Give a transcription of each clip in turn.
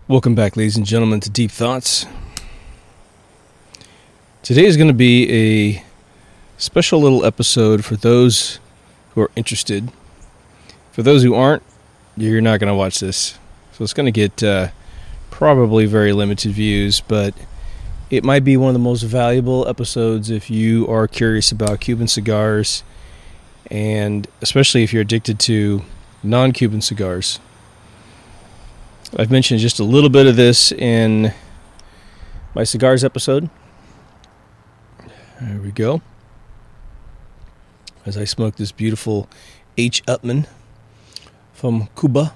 Welcome back, ladies and gentlemen, to Deep Thoughts. Today is going to be a special little episode for those who are interested. For those who aren't, you're not going to watch this. So it's going to get probably very limited views, but it might be one of the most valuable episodes if you are curious about Cuban cigars, and especially if you're addicted to non-Cuban cigars. I've mentioned just a little bit of this in my cigars episode. There we go. As I smoke this beautiful H. Upmann from Cuba.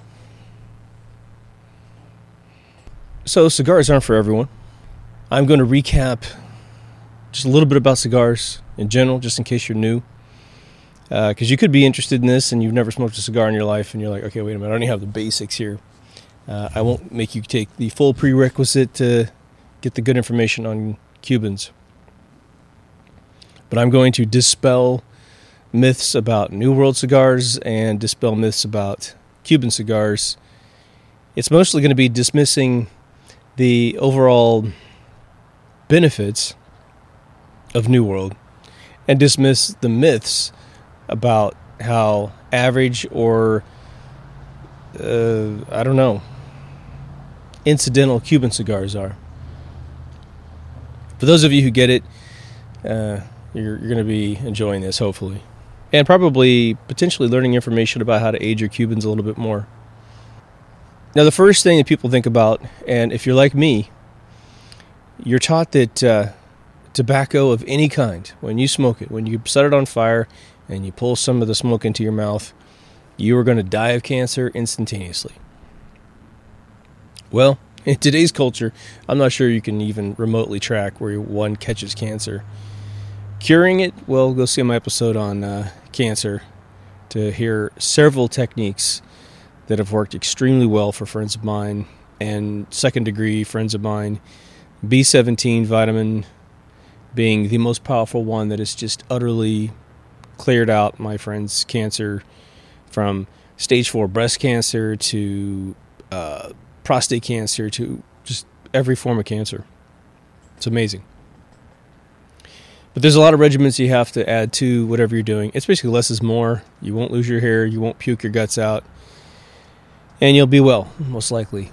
So cigars aren't for everyone. I'm going to recap just a little bit about cigars in general, just in case you're new. Because you could be interested in this and you've never smoked a cigar in your life and you're like, okay, wait a minute, I only have the basics here. I won't make you take the full prerequisite to get the good information on Cubans. But I'm going to dispel myths about New World cigars and dispel myths about Cuban cigars. It's mostly going to be dismissing the overall benefits of New World and dismiss the myths about how average or, incidental Cuban cigars are. For those of you who get it, you're going to be enjoying this, hopefully. And probably potentially learning information about how to age your Cubans a little bit more. Now, the first thing that people think about, and if you're like me, you're taught that tobacco of any kind, when you smoke it, when you set it on fire and you pull some of the smoke into your mouth, you are going to die of cancer instantaneously. Well, in today's culture, I'm not sure you can even remotely track where one catches cancer. Curing it, well, go see my episode on cancer to hear several techniques that have worked extremely well for friends of mine and second-degree friends of mine. B17 vitamin being the most powerful one that has just utterly cleared out my friend's cancer, from stage 4 breast cancer to prostate cancer to just every form of cancer. It's amazing. But there's a lot of regimens you have to add to whatever you're doing. It's basically less is more. You won't lose your hair. You won't puke your guts out. And you'll be well, most likely.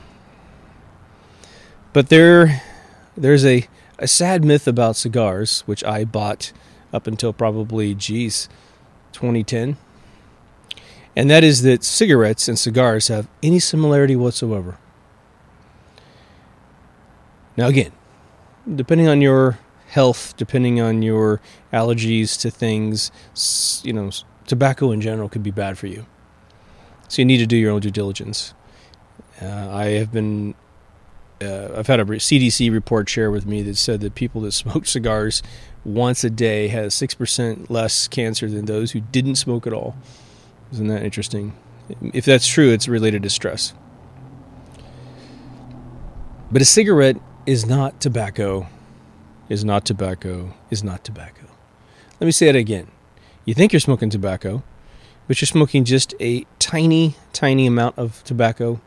But there's a sad myth about cigars, which I bought up until probably, 2010. And that is that cigarettes and cigars have any similarity whatsoever. Now again, depending on your health, depending on your allergies to things, tobacco in general could be bad for you. So you need to do your own due diligence. I've had a CDC report shared with me that said that people that smoke cigars once a day has 6% less cancer than those who didn't smoke at all. Isn't that interesting? If that's true, it's related to stress. But a cigarette is not tobacco, is not tobacco, is not tobacco. Let me say it again. You think you're smoking tobacco, but you're smoking just a tiny, tiny amount of tobacco.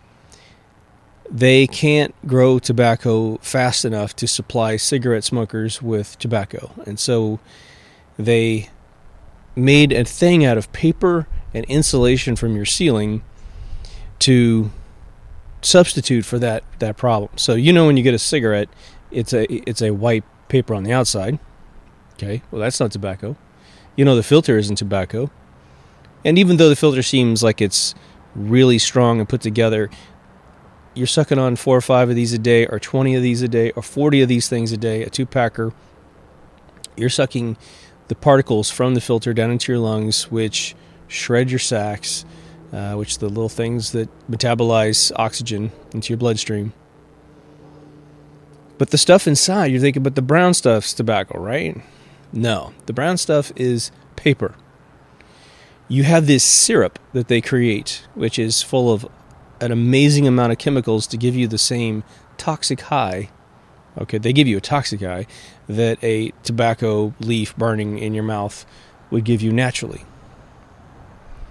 They can't grow tobacco fast enough to supply cigarette smokers with tobacco. And so they made a thing out of paper and insulation from your ceiling to substitute for that problem. So when you get a cigarette, it's a white paper on the outside. Okay, well that's not tobacco. The filter isn't tobacco. And even though the filter seems like it's really strong and put together, you're sucking on 4 or 5 of these a day, or 20 of these a day, or 40 of these things a day, a 2-packer. You're sucking the particles from the filter down into your lungs, which shred your sacs, which are the little things that metabolize oxygen into your bloodstream. But the stuff inside, you're thinking, but the brown stuff's tobacco, right? No, the brown stuff is paper. You have this syrup that they create, which is full of an amazing amount of chemicals to give you the same toxic high. Okay, they give you a toxic high that a tobacco leaf burning in your mouth would give you naturally.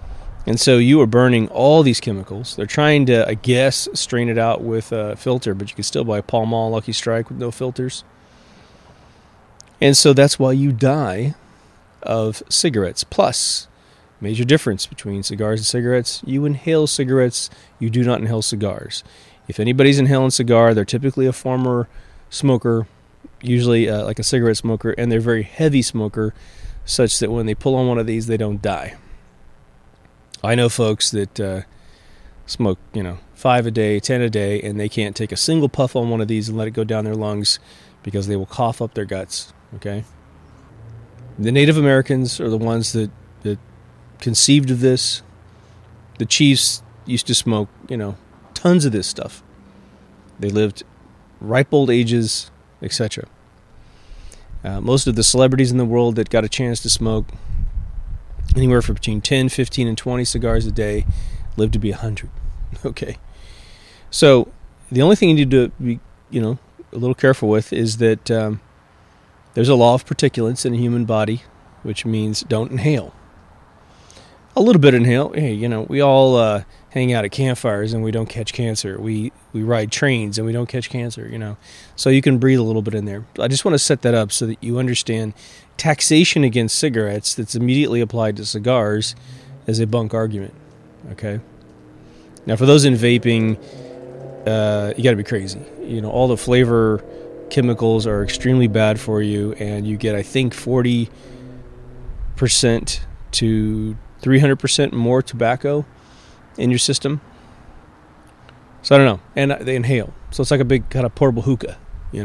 And so you are burning all these chemicals. They're trying to, I guess, strain it out with a filter, but you can still buy Pall Mall Lucky Strike with no filters. And so that's why you die of cigarettes. Plus, major difference between cigars and cigarettes, you inhale cigarettes, you do not inhale cigars. If anybody's inhaling a cigar, they're typically a former smoker, usually like a cigarette smoker, and they're a very heavy smoker, such that when they pull on one of these, they don't die. I know folks that smoke, 5 a day, 10 a day, and they can't take a single puff on one of these and let it go down their lungs because they will cough up their guts, okay? The Native Americans are the ones that conceived of this. The chiefs used to smoke, tons of this stuff. They lived ripe old ages, etc. Most of the celebrities in the world that got a chance to smoke anywhere from between 10, 15, and 20 cigars a day lived to be 100. Okay. So the only thing you need to be, a little careful with is that there's a law of particulates in the human body, which means don't inhale. A little bit inhale. Hey, we all hang out at campfires and we don't catch cancer. We ride trains and we don't catch cancer, So you can breathe a little bit in there. I just want to set that up so that you understand taxation against cigarettes that's immediately applied to cigars as a bunk argument. Okay? Now, for those in vaping, you got to be crazy. All the flavor chemicals are extremely bad for you, and you get, I think, 40% to 300% more tobacco in your system. So I don't know. And they inhale. So it's like a big kind of portable hookah,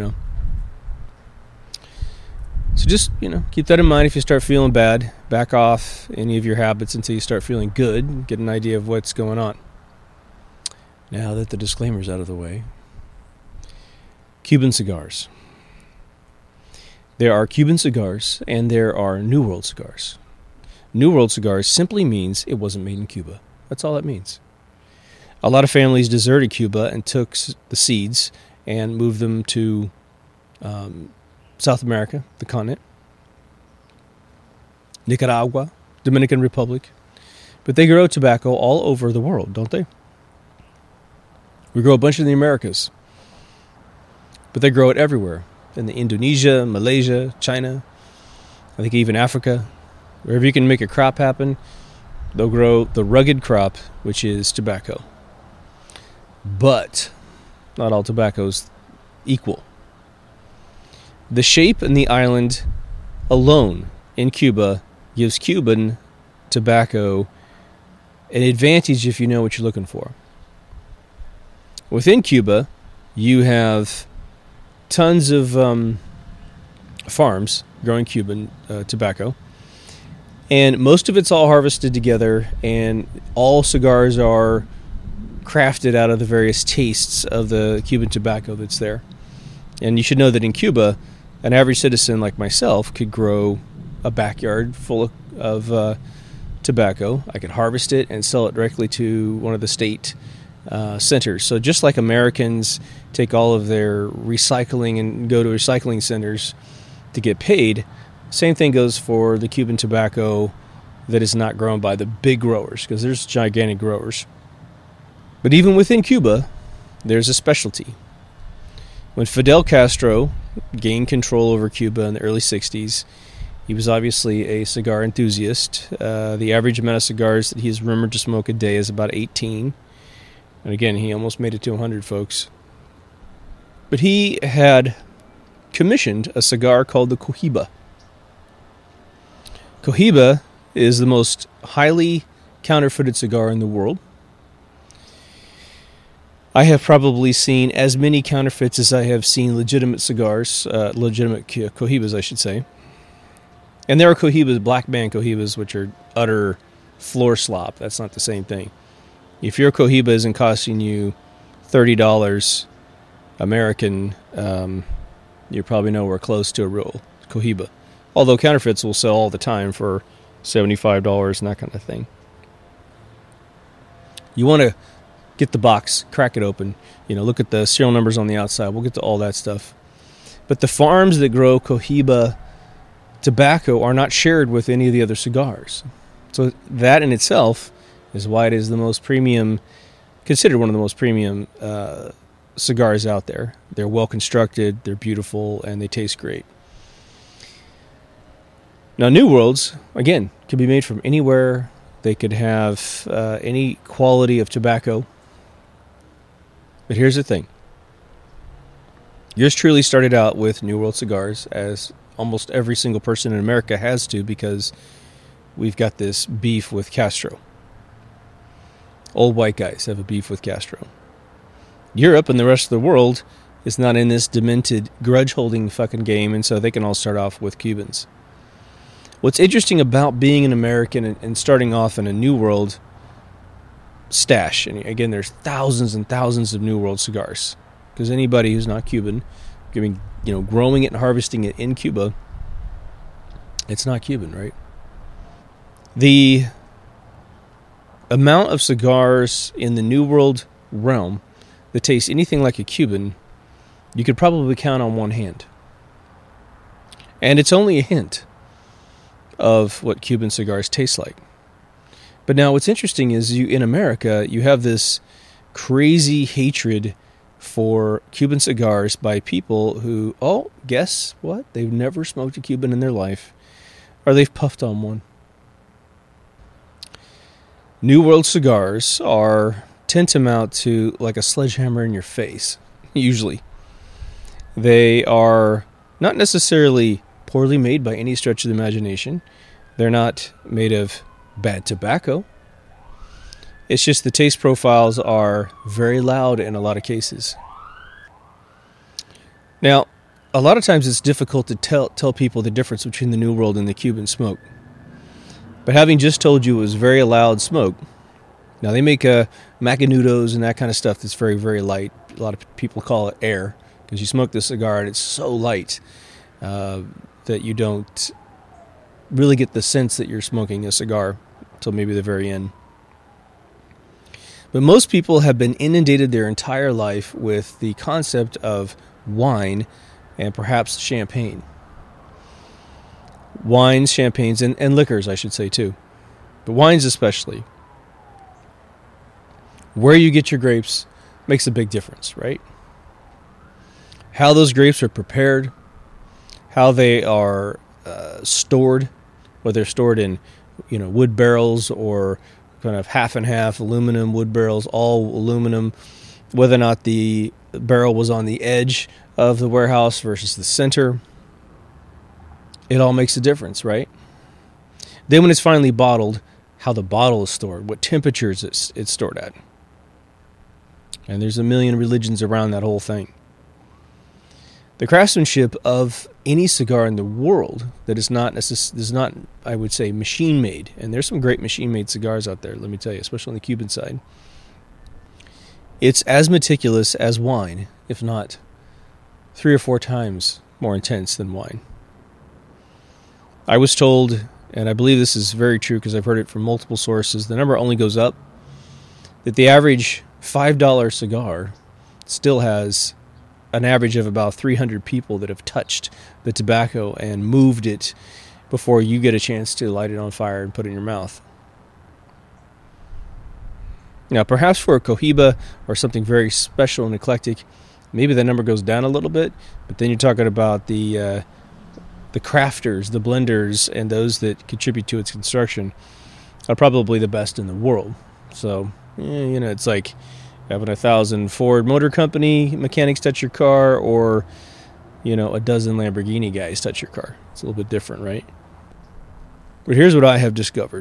So just, keep that in mind. If you start feeling bad, back off any of your habits until you start feeling good, get an idea of what's going on. Now that the disclaimer's out of the way, Cuban cigars. There are Cuban cigars and there are New World cigars. New World cigars simply means it wasn't made in Cuba. That's all that means. A lot of families deserted Cuba and took the seeds and moved them to South America, the continent, Nicaragua, Dominican Republic. But they grow tobacco all over the world, don't they? We grow a bunch in the Americas. But they grow it everywhere. In Indonesia, Malaysia, China, I think even Africa. Wherever you can make a crop happen, they'll grow the rugged crop, which is tobacco. But not all tobacco's equal. The shape and the island alone in Cuba gives Cuban tobacco an advantage if you know what you're looking for. Within Cuba, you have tons of farms growing Cuban tobacco. And most of it's all harvested together, and all cigars are crafted out of the various tastes of the Cuban tobacco that's there. And you should know that in Cuba, an average citizen like myself could grow a backyard full of tobacco. I could harvest it and sell it directly to one of the state centers. So just like Americans take all of their recycling and go to recycling centers to get paid, same thing goes for the Cuban tobacco that is not grown by the big growers, because there's gigantic growers. But even within Cuba, there's a specialty. When Fidel Castro gained control over Cuba in the early 60s, he was obviously a cigar enthusiast. The average amount of cigars that he is rumored to smoke a day is about 18. And again, he almost made it to 100, folks. But he had commissioned a cigar called the Cohiba. Cohiba is the most highly counterfeited cigar in the world. I have probably seen as many counterfeits as I have seen legitimate cigars, legitimate Cohibas, I should say. And there are Cohibas, black band Cohibas, which are utter floor slop. That's not the same thing. If your Cohiba isn't costing you $30 American, you're probably nowhere close to a real Cohiba. Although counterfeits will sell all the time for $75 and that kind of thing. You want to get the box, crack it open, look at the serial numbers on the outside. We'll get to all that stuff. But the farms that grow Cohiba tobacco are not shared with any of the other cigars. So that in itself is why it is the most premium, considered one of the most premium cigars out there. They're well constructed, they're beautiful, and they taste great. Now, New Worlds, again, can be made from anywhere. They could have any quality of tobacco. But here's the thing. Yours truly started out with New World cigars, as almost every single person in America has to, because we've got this beef with Castro. Old white guys have a beef with Castro. Europe and the rest of the world is not in this demented grudge-holding fucking game, and so they can all start off with Cubans. What's interesting about being an American and starting off in a New World stash, and again, there's thousands and thousands of New World cigars, because anybody who's not Cuban, growing it and harvesting it in Cuba, it's not Cuban, right? The amount of cigars in the New World realm that taste anything like a Cuban, you could probably count on one hand. And it's only a hint of what Cuban cigars taste like. But now what's interesting is in America, you have this crazy hatred for Cuban cigars by people who, guess what? They've never smoked a Cuban in their life, or they've puffed on one. New World cigars are tantamount to like a sledgehammer in your face, usually. They are not necessarily poorly made by any stretch of the imagination. They're not made of bad tobacco. It's just the taste profiles are very loud in a lot of cases. Now, a lot of times it's difficult to tell people the difference between the New World and the Cuban smoke. But having just told you it was very loud smoke, now they make Macanudos and that kind of stuff that's very, very light. A lot of people call it air, because you smoke the cigar and it's so light that you don't really get the sense that you're smoking a cigar until maybe the very end. But most people have been inundated their entire life with the concept of wine and perhaps champagne. Wines, champagnes, and liquors, I should say, too. But wines especially. Where you get your grapes makes a big difference, right? How those grapes are prepared, how they are stored, whether they're stored in wood barrels or kind of half and half aluminum wood barrels, all aluminum, whether or not the barrel was on the edge of the warehouse versus the center. It all makes a difference, right? Then when it's finally bottled, how the bottle is stored, what temperatures it's stored at. And there's a million religions around that whole thing. The craftsmanship of any cigar in the world that is not, I would say, machine-made, and there's some great machine-made cigars out there, let me tell you, especially on the Cuban side. It's as meticulous as wine, if not 3 or 4 times more intense than wine. I was told, and I believe this is very true because I've heard it from multiple sources, the number only goes up, that the average $5 cigar still has an average of about 300 people that have touched the tobacco and moved it before you get a chance to light it on fire and put it in your mouth. Now, perhaps for a Cohiba or something very special and eclectic, maybe the number goes down a little bit, but then you're talking about the crafters, the blenders, and those that contribute to its construction are probably the best in the world. So, it's like having 1,000 Ford Motor Company mechanics touch your car, or, a dozen Lamborghini guys touch your car. It's a little bit different, right? But here's what I have discovered.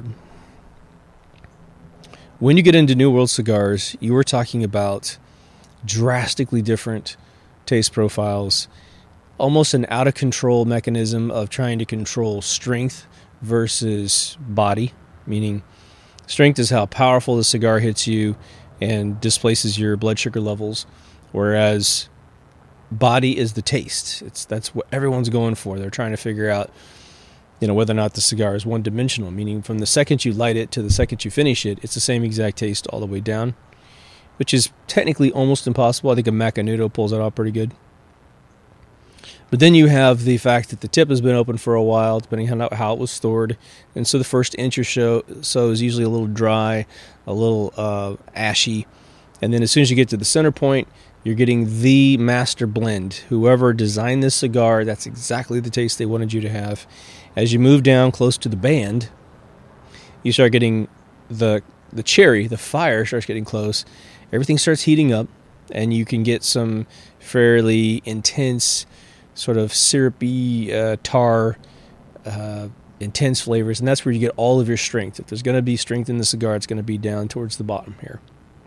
When you get into New World cigars, you are talking about drastically different taste profiles, almost an out-of-control mechanism of trying to control strength versus body, meaning strength is how powerful the cigar hits you and displaces your blood sugar levels, whereas body is the taste. That's what everyone's going for. They're trying to figure out, whether or not the cigar is one-dimensional, meaning from the second you light it to the second you finish it, it's the same exact taste all the way down, which is technically almost impossible. I think a Macanudo pulls that off pretty good. But then you have the fact that the tip has been open for a while, depending on how it was stored. And so the first inch or so is usually a little dry, a little ashy. And then as soon as you get to the center point, you're getting the master blend. Whoever designed this cigar, that's exactly the taste they wanted you to have. As you move down close to the band, you start getting the cherry, the fire starts getting close. Everything starts heating up, and you can get some fairly intense, sort of syrupy, tar, intense flavors, and that's where you get all of your strength. If there's going to be strength in the cigar, it's going to be down towards the bottom here.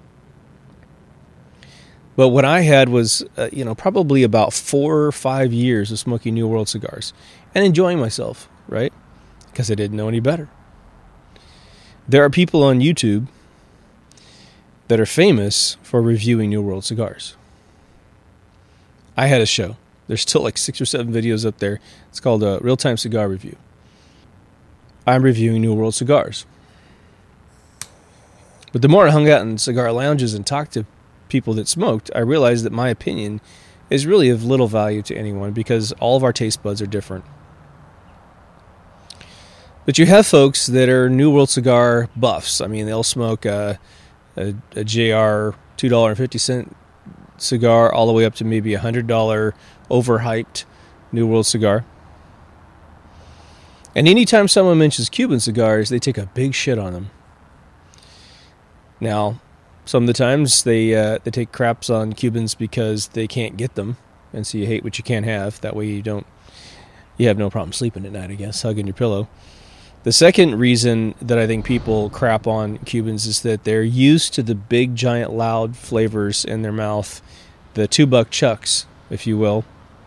But what I had was, probably about 4 or 5 years of smoking New World cigars and enjoying myself, right? Because I didn't know any better. There are people on YouTube that are famous for reviewing New World cigars. I had a show. There's still like 6 or 7 videos up there. It's called a Real-Time Cigar Review. I'm reviewing New World cigars. But the more I hung out in cigar lounges and talked to people that smoked, I realized that my opinion is really of little value to anyone because all of our taste buds are different. But you have folks that are New World cigar buffs. I mean, they'll smoke a JR $2.50 cigar all the way up to maybe $100 overhyped New World cigar. And anytime someone mentions Cuban cigars, they take a big shit on them. Now, some of the times they take craps on Cubans because they can't get them, and so you hate what you can't have. That way you have no problem sleeping at night, I guess, hugging your pillow. The second reason that I think people crap on Cubans is that they're used to the big, giant, loud flavors in their mouth, the $2 chucks, if you will.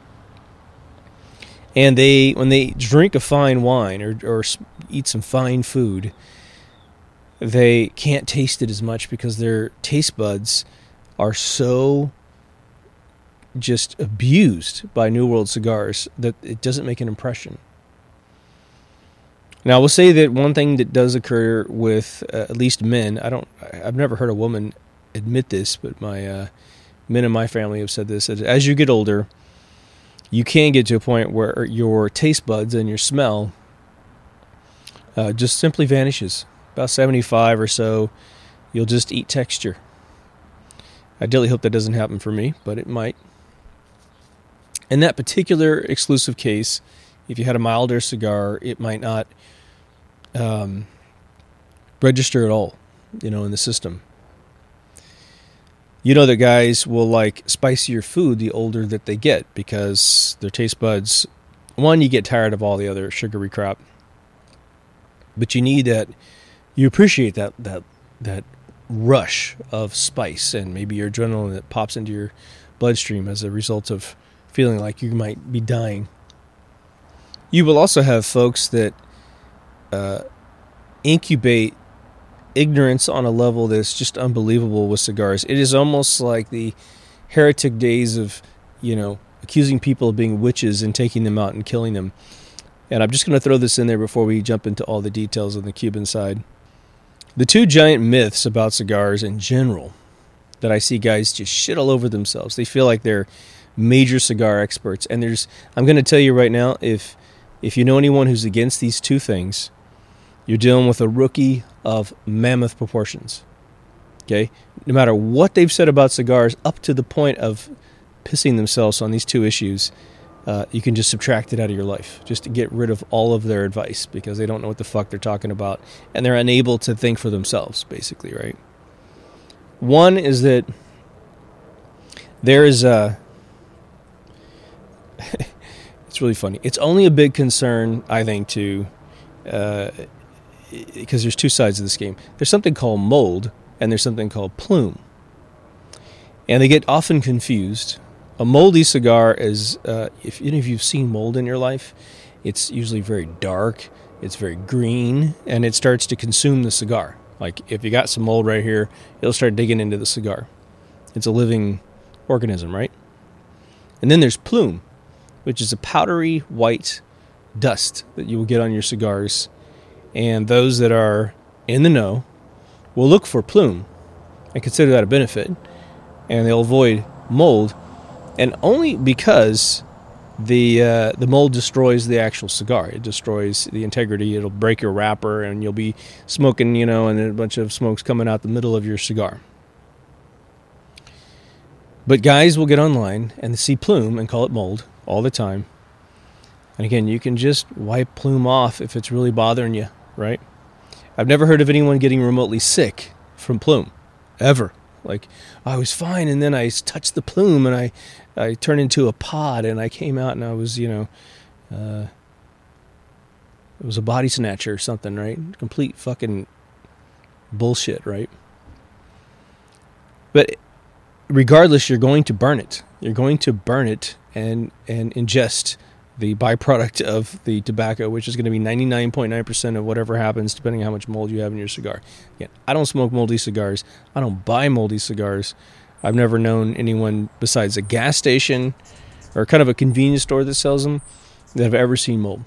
And when they drink a fine wine or eat some fine food, they can't taste it as much because their taste buds are so just abused by New World cigars that it doesn't make an impression. Now, I will say that one thing that does occur with at least men, I've never heard a woman admit this, but my men in my family have said this, as you get older, you can get to a point where your taste buds and your smell just simply vanishes. About 75 or so, you'll just eat texture. I really hope that doesn't happen for me, but it might. In that particular exclusive case, if you had a milder cigar, it might not register at all, in the system. You know that guys will like spicier food the older that they get because their taste buds, one, you get tired of all the other sugary crap, but you appreciate that rush of spice and maybe your adrenaline that pops into your bloodstream as a result of feeling like you might be dying. You will also have folks that incubate ignorance on a level that's just unbelievable with cigars. It is almost like the heretic days of, accusing people of being witches and taking them out and killing them. And I'm just going to throw this in there before we jump into all the details on the Cuban side. The 2 giant myths about cigars in general that I see guys just shit all over themselves. They feel like they're major cigar experts. And I'm going to tell you right now, if you know anyone who's against these 2 things, you're dealing with a rookie of mammoth proportions. Okay? No matter what they've said about cigars, up to the point of pissing themselves on these 2 issues, you can just subtract it out of your life, just to get rid of all of their advice because they don't know what the fuck they're talking about and they're unable to think for themselves, basically, right? One is that there is it's really funny. It's only a big concern, I think, because there's 2 sides of this game. There's something called mold and there's something called plume. And they get often confused. A moldy cigar is, if you've seen mold in your life, it's usually very dark, it's very green, and it starts to consume the cigar. Like if you got some mold right here, it'll start digging into the cigar. It's a living organism, right? And then there's plume, which is a powdery white dust that you will get on your cigars. And those that are in the know will look for plume and consider that a benefit. And they'll avoid mold. And only because the mold destroys the actual cigar. It destroys the integrity. It'll break your wrapper, and you'll be smoking, and a bunch of smoke's coming out the middle of your cigar. But guys will get online and see plume and call it mold all the time. And again, you can just wipe plume off if it's really bothering you, right? I've never heard of anyone getting remotely sick from plume, ever. Like, I was fine, and then I touched the plume, and I turned into a pod, and I came out, and I was, it was a body snatcher or something, right? Complete fucking bullshit, right? But regardless, you're going to burn it. You're going to burn it and ingest the byproduct of the tobacco, which is going to be 99.9% of whatever happens, depending on how much mold you have in your cigar. Again, I don't smoke moldy cigars. I don't buy moldy cigars. I've never known anyone besides a gas station or kind of a convenience store that sells them that have ever seen mold.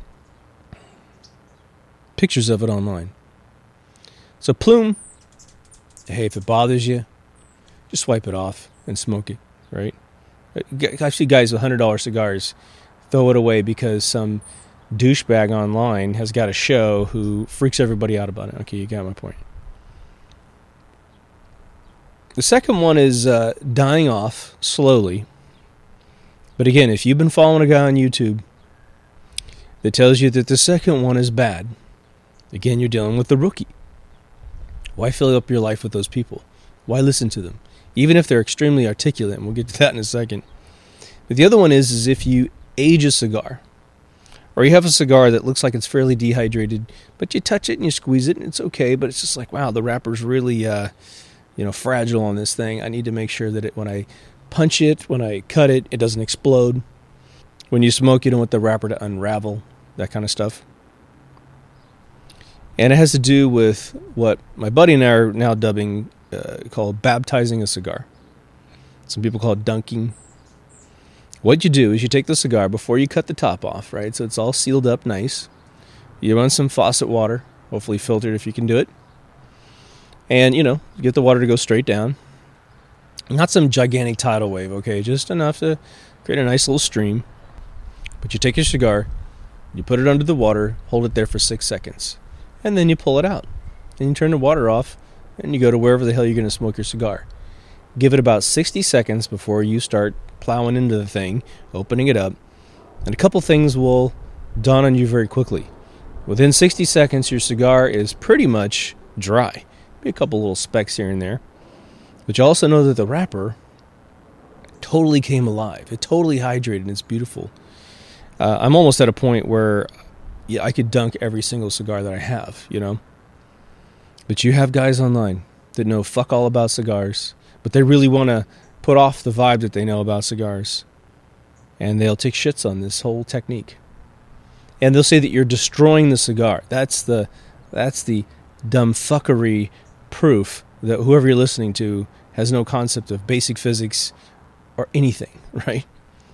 Pictures of it online. So plume, hey, if it bothers you, just wipe it off and smoke it, right? I see guys with $100 cigars throw it away because some douchebag online has got a show who freaks everybody out about it. Okay, you got my point. The second one is dying off slowly. But again, if you've been following a guy on YouTube that tells you that the second one is bad, again, you're dealing with the rookie. Why fill up your life with those people? Why listen to them? Even if they're extremely articulate, and we'll get to that in a second. But the other one is if you age a cigar, or you have a cigar that looks like it's fairly dehydrated, but you touch it and you squeeze it and it's okay, but it's just like, wow, the wrapper's really fragile on this thing. I need to make sure that when I punch it, when I cut it, it doesn't explode. When you smoke, you don't want the wrapper to unravel, that kind of stuff. And it has to do with what my buddy and I are now dubbing called baptizing a cigar. Some people call it dunking. What you do is you take the cigar before you cut the top off, right? So it's all sealed up nice. You run some faucet water, hopefully filtered if you can do it. And, get the water to go straight down. Not some gigantic tidal wave, okay? Just enough to create a nice little stream. But you take your cigar, you put it under the water, hold it there for 6 seconds. And then you pull it out. Then you turn the water off, and you go to wherever the hell you're going to smoke your cigar. Give it about 60 seconds before you start plowing into the thing, opening it up, and a couple things will dawn on you very quickly. Within 60 seconds, your cigar is pretty much dry. Maybe a couple little specks here and there. But you also know that the wrapper totally came alive. It totally hydrated, and it's beautiful. I'm almost at a point where I could dunk every single cigar that I have, But you have guys online that know fuck all about cigars, but they really want to put off the vibe that they know about cigars. And they'll take shits on this whole technique. And they'll say that you're destroying the cigar. That's the dumb fuckery proof that whoever you're listening to has no concept of basic physics or anything, right?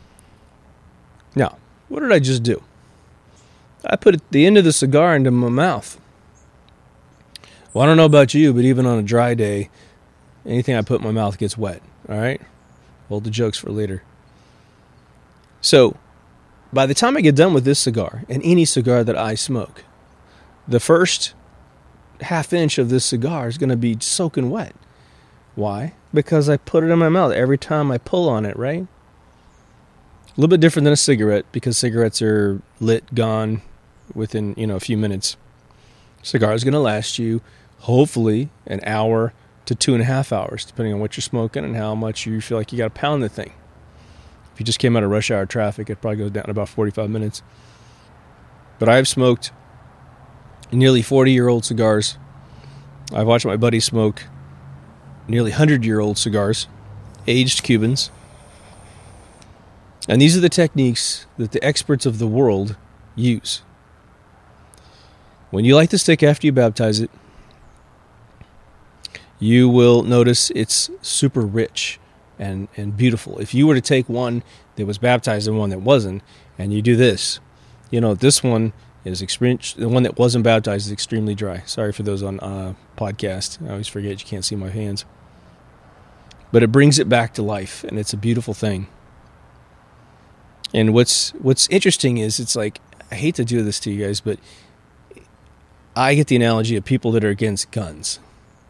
Now, what did I just do? I put the end of the cigar into my mouth. Well, I don't know about you, but even on a dry day, anything I put in my mouth gets wet, all right? Hold the jokes for later. So, by the time I get done with this cigar, and any cigar that I smoke, the first half inch of this cigar is going to be soaking wet. Why? Because I put it in my mouth every time I pull on it, right? A little bit different than a cigarette, because cigarettes are lit, gone within, a few minutes. Cigar is going to last you, hopefully, an hour to 2.5 hours, depending on what you're smoking and how much you feel like you got to pound the thing. If you just came out of rush hour traffic, it probably goes down to about 45 minutes. But I've smoked nearly 40-year-old cigars. I've watched my buddy smoke nearly 100-year-old cigars, aged Cubans. And these are the techniques that the experts of the world use. When you light the stick after you baptize it, you will notice it's super rich and beautiful. If you were to take one that was baptized and one that wasn't, and you do this, this one is the one that wasn't baptized is extremely dry. Sorry for those on podcast. I always forget you can't see my hands. But it brings it back to life, and it's a beautiful thing. And what's interesting is, it's like, I hate to do this to you guys, but I get the analogy of people that are against guns.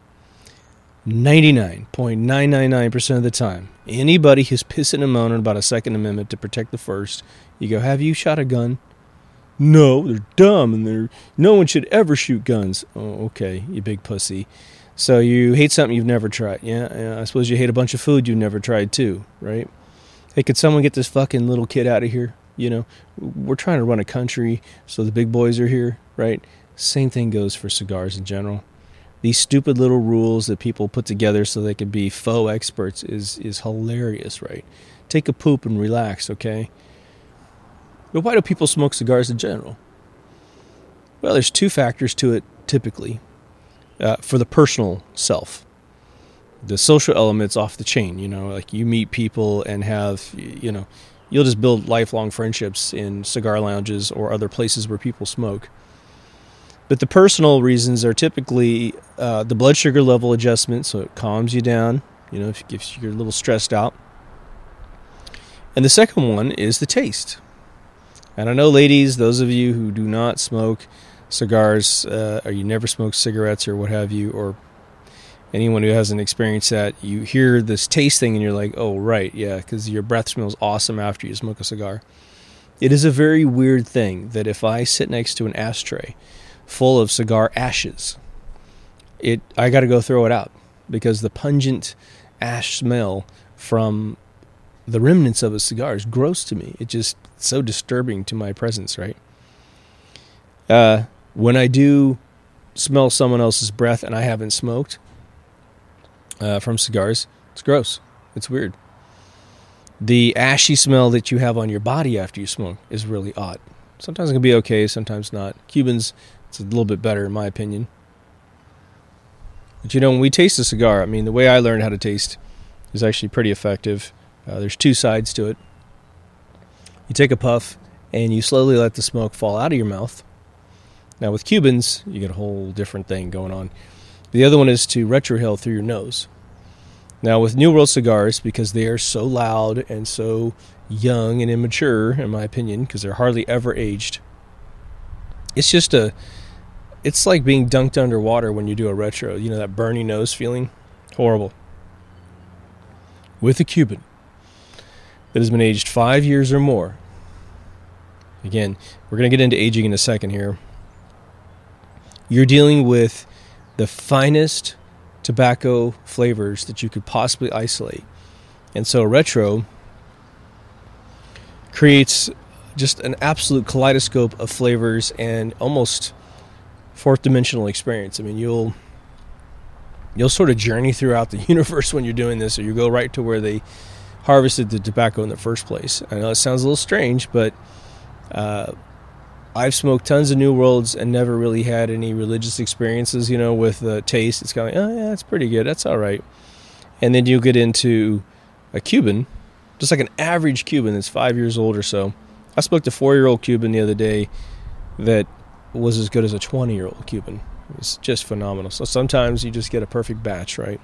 99.999% of the time, anybody who's pissing and moaning about a Second Amendment to protect the First, you go, have you shot a gun? No, they're dumb, and no one should ever shoot guns. Oh, okay, you big pussy. So you hate something you've never tried. Yeah, I suppose you hate a bunch of food you've never tried too, right? Hey, could someone get this fucking little kid out of here? You know, we're trying to run a country, so the big boys are here, right? Same thing goes for cigars in general. These stupid little rules that people put together so they can be faux experts is hilarious, right? Take a poop and relax, okay? But why do people smoke cigars in general? Well, there's two factors to it, typically, for the personal self. The social element's off the chain, you know, like you meet people and have, you know, you'll just build lifelong friendships in cigar lounges or other places where people smoke. But the personal reasons are typically the blood sugar level adjustment, so it calms you down, you know, if you're a little stressed out. And the second one is the taste. And I know, ladies, those of you who do not smoke cigars, or you never smoke cigarettes or what have you, or anyone who hasn't experienced that, you hear this taste thing and you're like, oh, right, yeah, because your breath smells awesome after you smoke a cigar. It is a very weird thing that if I sit next to an ashtray full of cigar ashes, I got to go throw it out, because the pungent ash smell from the remnants of a cigar is gross to me. It's just so disturbing to my presence, right? When I do smell someone else's breath and I haven't smoked from cigars, it's gross. It's weird. The ashy smell that you have on your body after you smoke is really odd. Sometimes it can be okay, sometimes not. Cubans, it's a little bit better in my opinion. But you know, when we taste a cigar, I mean, the way I learned how to taste is actually pretty effective. There's two sides to it. You take a puff and you slowly let the smoke fall out of your mouth. Now with Cubans, you get a whole different thing going on. The other one is to retrohale through your nose. Now with New World cigars, because they are so loud and so young and immature, in my opinion, because they're hardly ever aged, it's like being dunked underwater when you do a retro. You know, that burning nose feeling? Horrible. With a Cuban that has been aged 5 years or more, again, we're going to get into aging in a second here, you're dealing with the finest tobacco flavors that you could possibly isolate. And so retro creates just an absolute kaleidoscope of flavors and almost fourth dimensional experience. I mean, you'll sort of journey throughout the universe when you're doing this, or you go right to where they harvested the tobacco in the first place. I know it sounds a little strange, but I've smoked tons of New Worlds and never really had any religious experiences, you know, with the taste. It's kind of like, oh yeah, it's pretty good, that's all right. And then you get into a Cuban, just like an average Cuban that's 5 years old or so. I smoked a 4-year-old Cuban the other day that was as good as a 20-year-old Cuban. It's just phenomenal. So sometimes you just get a perfect batch, right?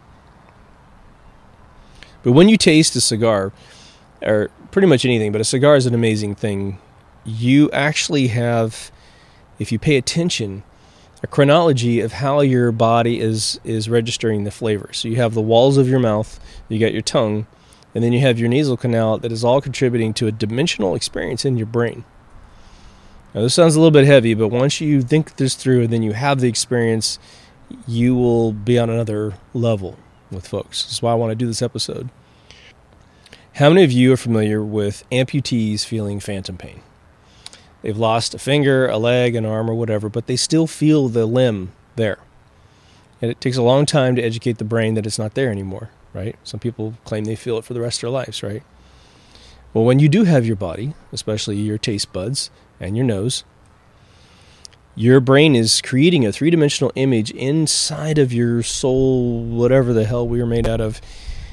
But when you taste a cigar, or pretty much anything, but a cigar is an amazing thing. You actually have, if you pay attention, a chronology of how your body is registering the flavor. So you have the walls of your mouth, you got your tongue, and then you have your nasal canal that is all contributing to a dimensional experience in your brain. Now, this sounds a little bit heavy, but once you think this through and then you have the experience, you will be on another level with folks. That's why I want to do this episode. How many of you are familiar with amputees feeling phantom pain? They've lost a finger, a leg, an arm, or whatever, but they still feel the limb there. And it takes a long time to educate the brain that it's not there anymore, right? Some people claim they feel it for the rest of their lives, right? Well, when you do have your body, especially your taste buds and your nose, your brain is creating a three-dimensional image inside of your soul, whatever the hell we are made out of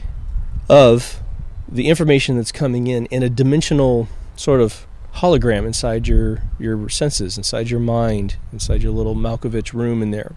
the information that's coming in a dimensional sort of hologram inside your senses, inside your mind, inside your little Malkovich room in there.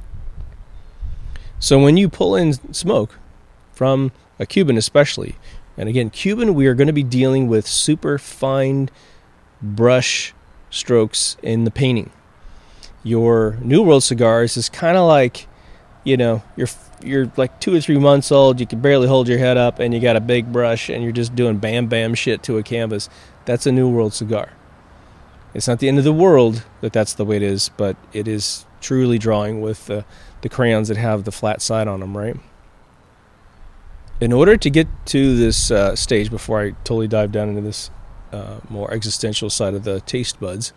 So when you pull in smoke from a Cuban especially, And again, Cuban, we are going to be dealing with super fine brush strokes in the painting. Your New World cigars is kind of like, you're like 2 or 3 months old, you can barely hold your head up, and you got a big brush, and you're just doing bam shit to a canvas. That's a New World cigar. It's not the end of the world that that's the way it is, but it is truly drawing with the crayons that have the flat side on them, right? In order to get to this stage, before I totally dive down into this more existential side of the taste buds,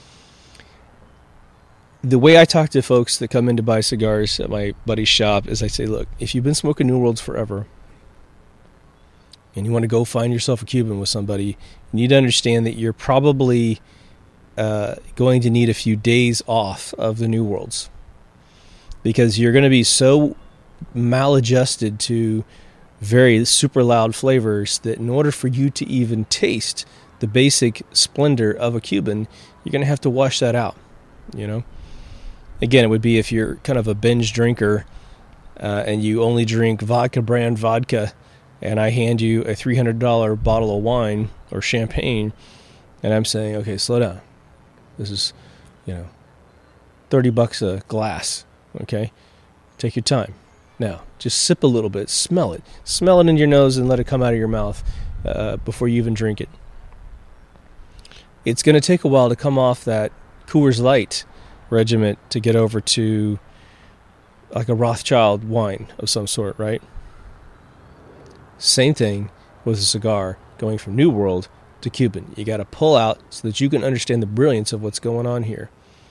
the way I talk to folks that come in to buy cigars at my buddy's shop is I say, look, if you've been smoking New Worlds forever and you want to go find yourself a Cuban with somebody, you need to understand that you're probably going to need a few days off of the New Worlds, because you're going to be so maladjusted to very super loud flavors that in order for you to even taste the basic splendor of a Cuban, you're going to have to wash that out, Again, it would be if you're kind of a binge drinker and you only drink vodka brand vodka, and I hand you a $300 bottle of wine or champagne, and I'm saying, okay, slow down. This is, $30 a glass, okay? Take your time. Now, just sip a little bit, smell it. Smell it in your nose and let it come out of your mouth before you even drink it. It's going to take a while to come off that Coors Light regiment to get over to like a Rothschild wine of some sort, right? Same thing with a cigar going from New World to Cuban. You got to pull out so that you can understand the brilliance of what's going on here.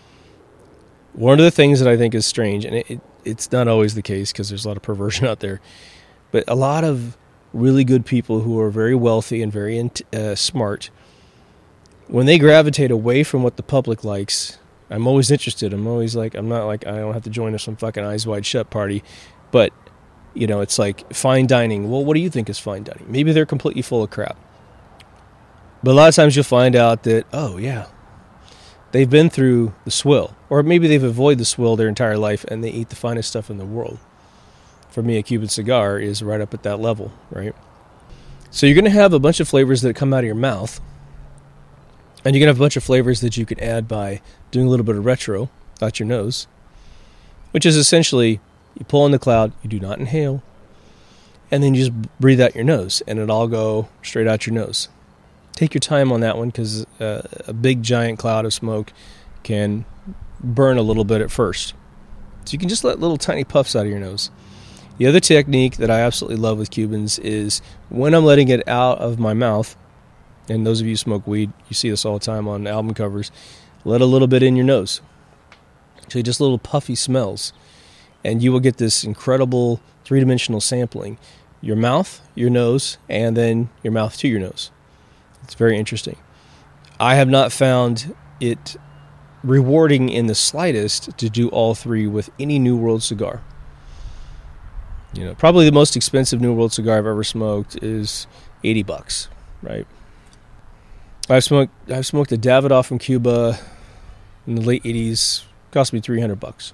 One of the things that I think is strange, and it's not always the case because there's a lot of perversion out there, but a lot of really good people who are very wealthy and very smart, when they gravitate away from what the public likes, I'm always interested. I'm always like, I'm not like, I don't have to join some fucking Eyes Wide Shut party, but, it's like fine dining. Well, what do you think is fine dining? Maybe they're completely full of crap. But a lot of times you'll find out that, oh, yeah, they've been through the swill. Or maybe they've avoided the swill their entire life and they eat the finest stuff in the world. For me, a Cuban cigar is right up at that level, right? So you're going to have a bunch of flavors that come out of your mouth. And you're going to have a bunch of flavors that you can add by doing a little bit of retro out your nose, which is essentially you pull in the cloud, you do not inhale, and then you just breathe out your nose, and it'll all go straight out your nose. Take your time on that one, because a big giant cloud of smoke can burn a little bit at first. So you can just let little tiny puffs out of your nose. The other technique that I absolutely love with Cubans is when I'm letting it out of my mouth, and those of you who smoke weed, you see this all the time on album covers, let a little bit in your nose. So just little puffy smells. And you will get this incredible three-dimensional sampling. Your mouth, your nose, and then your mouth to your nose. It's very interesting. I have not found it rewarding in the slightest to do all three with any New World cigar. Probably the most expensive New World cigar I've ever smoked is $80, right? I've smoked a Davidoff from Cuba in the late 80s. Cost me $300.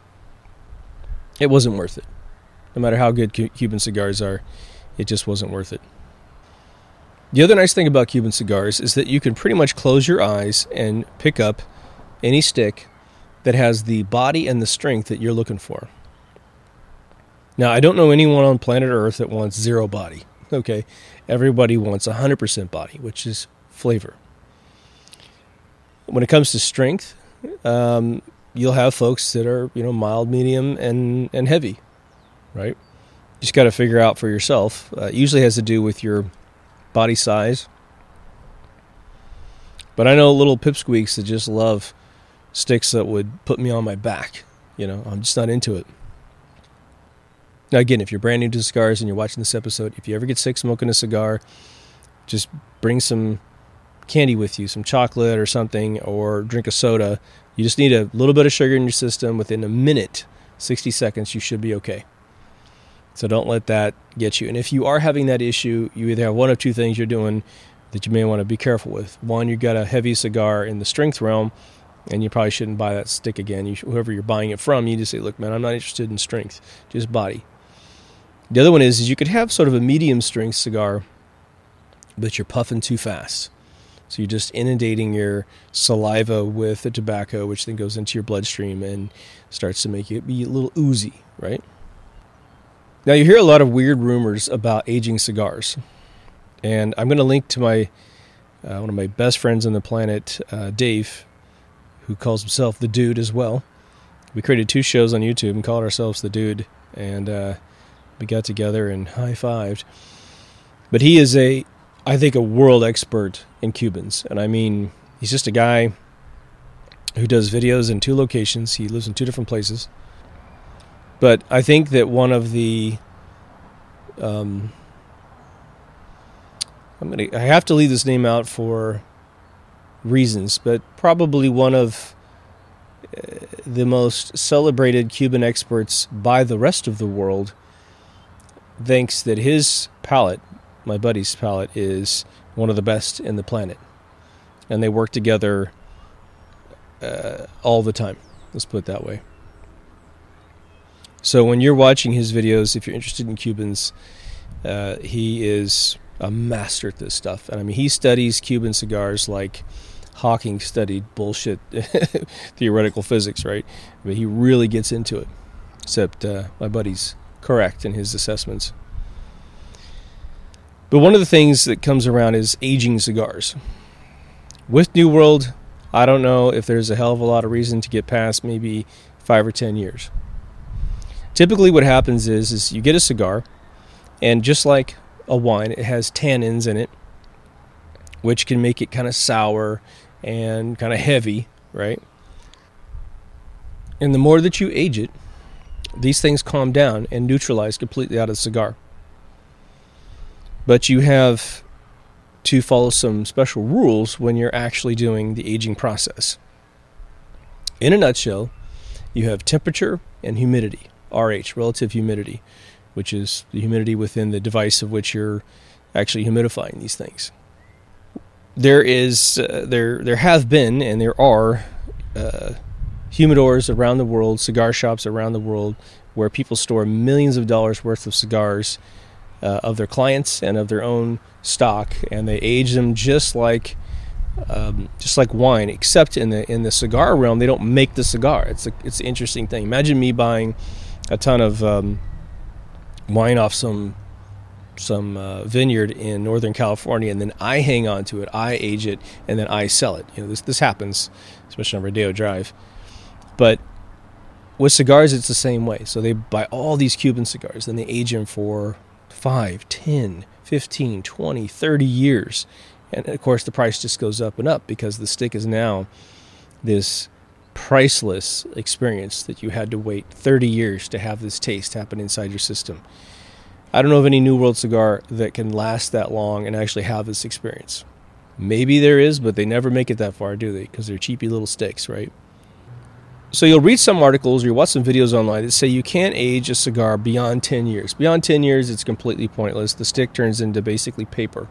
It wasn't worth it. No matter how good Cuban cigars are, it just wasn't worth it. The other nice thing about Cuban cigars is that you can pretty much close your eyes and pick up any stick that has the body and the strength that you're looking for. Now, I don't know anyone on planet Earth that wants zero body. Okay, everybody wants 100% body, which is flavor. When it comes to strength, you'll have folks that are, mild, medium, and heavy, right? You just got to figure out for yourself. It usually has to do with your body size. But I know little pipsqueaks that just love sticks that would put me on my back. I'm just not into it. Now, again, if you're brand new to cigars and you're watching this episode, if you ever get sick smoking a cigar, just bring some candy with you, some chocolate or something, or drink a soda. You just need a little bit of sugar in your system. Within a minute, 60 seconds, you should be okay. So don't let that get you. And if you are having that issue, you either have one of two things you're doing that you may want to be careful with. One, you've got a heavy cigar in the strength realm, and you probably shouldn't buy that stick again. Whoever you're buying it from, you just say, look, man, I'm not interested in strength, just body. The other one is you could have sort of a medium strength cigar but you're puffing too fast. So you're just inundating your saliva with the tobacco, which then goes into your bloodstream and starts to make you be a little oozy, right? Now, you hear a lot of weird rumors about aging cigars. And I'm going to link to my one of my best friends on the planet, Dave, who calls himself The Dude as well. We created 2 shows on YouTube and called ourselves The Dude. And we got together and high-fived. But he is I think, a world expert in Cubans. And I mean, he's just a guy who does videos in 2 locations. He lives in 2 different places. But I think that one of the... I have to leave this name out for reasons, but probably one of the most celebrated Cuban experts by the rest of the world thinks that his palate, my buddy's palate, is one of the best in the planet. And they work together all the time. Let's put it that way. So when you're watching his videos, if you're interested in Cubans, he is a master at this stuff. And I mean, he studies Cuban cigars like Hawking studied bullshit theoretical physics, right? I mean, he really gets into it. Except my buddy's correct in his assessments. But one of the things that comes around is aging cigars. With New World, I don't know if there's a hell of a lot of reason to get past maybe 5 or 10 years. Typically what happens is you get a cigar, and just like a wine, it has tannins in it, which can make it kind of sour and kind of heavy, right? And the more that you age it, these things calm down and neutralize completely out of the cigar. But you have to follow some special rules when you're actually doing the aging process. In a nutshell, you have temperature and humidity, RH, relative humidity, which is the humidity within the device of which you're actually humidifying these things. There have been, and there are humidors around the world, cigar shops around the world, where people store millions of dollars worth of cigars of their clients and of their own stock, and they age them just like wine, except in the cigar realm, they don't make the cigar. It's an interesting thing. Imagine me buying a ton of wine off some vineyard in Northern California, and then I hang on to it, I age it, and then I sell it. You know, this happens, especially on Rodeo Drive. But with cigars, it's the same way. So they buy all these Cuban cigars, then they age them for 5, 10, 15, 20, 30 years. And of course, the price just goes up and up because the stick is now this priceless experience that you had to wait 30 years to have this taste happen inside your system. I don't know of any New World cigar that can last that long and actually have this experience. Maybe there is, but they never make it that far, do they? Because they're cheapy little sticks, right? So you'll read some articles or you watch some videos online that say you can't age a cigar beyond 10 years. Beyond 10 years, it's completely pointless. The stick turns into basically paper.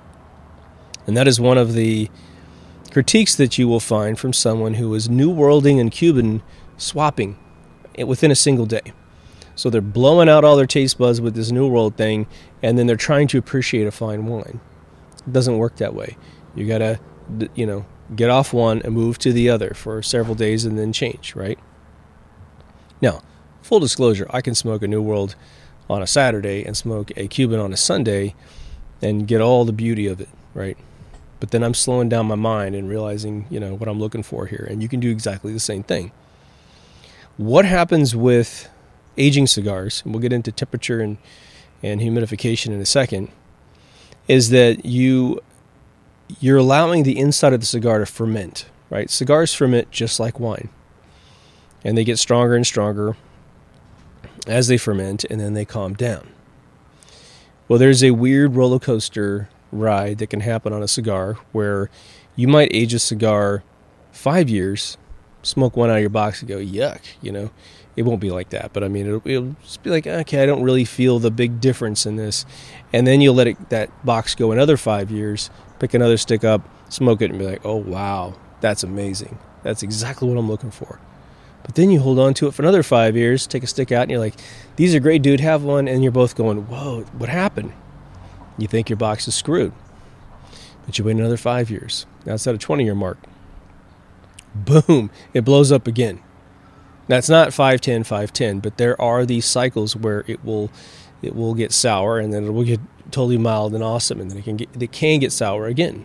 And that is one of the critiques that you will find from someone who is New Worlding and Cuban swapping within a single day. So they're blowing out all their taste buds with this New World thing, and then they're trying to appreciate a fine wine. It doesn't work that way. You got to, get off one and move to the other for several days and then change, right? Now, full disclosure, I can smoke a New World on a Saturday and smoke a Cuban on a Sunday and get all the beauty of it, right? But then I'm slowing down my mind and realizing, what I'm looking for here. And you can do exactly the same thing. What happens with aging cigars, and we'll get into temperature and humidification in a second, is that you're allowing the inside of the cigar to ferment, right? Cigars ferment just like wine. And they get stronger and stronger as they ferment, and then they calm down. Well, there's a weird roller coaster ride that can happen on a cigar where you might age a cigar 5 years, smoke one out of your box and go, yuck, It won't be like that, but I mean, it'll just be like, okay, I don't really feel the big difference in this. And then you'll let that box go another 5 years, pick another stick up, smoke it, and be like, oh, wow, that's amazing. That's exactly what I'm looking for. But then you hold on to it for another 5 years, take a stick out, and you're like, these are great, dude, have one. And you're both going, whoa, what happened? You think your box is screwed. But you wait another 5 years. Now it's at a 20-year mark. Boom, it blows up again. Now it's not 5-10, 5-10, but there are these cycles where it will get sour, and then it will get totally mild and awesome, and then it can get sour again.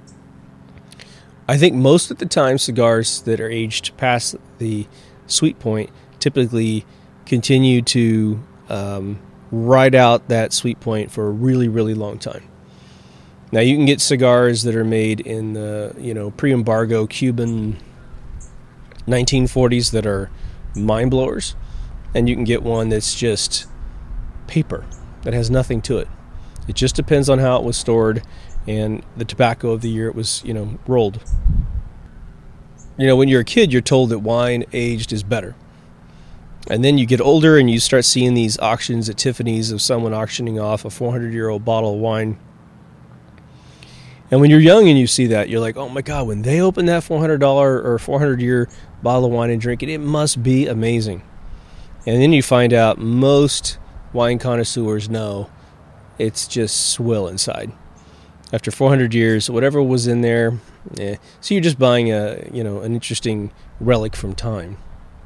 I think most of the time cigars that are aged past the sweet point typically continue to ride out that sweet point for a really, really long time. Now you can get cigars that are made in the pre-embargo Cuban 1940s that are mind blowers, and you can get one that's just paper that has nothing to it. It just depends on how it was stored and the tobacco of the year it was rolled. When you're a kid, you're told that wine aged is better. And then you get older and you start seeing these auctions at Tiffany's of someone auctioning off a 400-year-old bottle of wine. And when you're young and you see that, you're like, oh my God, when they open that $400 or 400-year bottle of wine and drink it, it must be amazing. And then you find out most wine connoisseurs know it's just swill inside. After 400 years, whatever was in there, so you're just buying an interesting relic from time.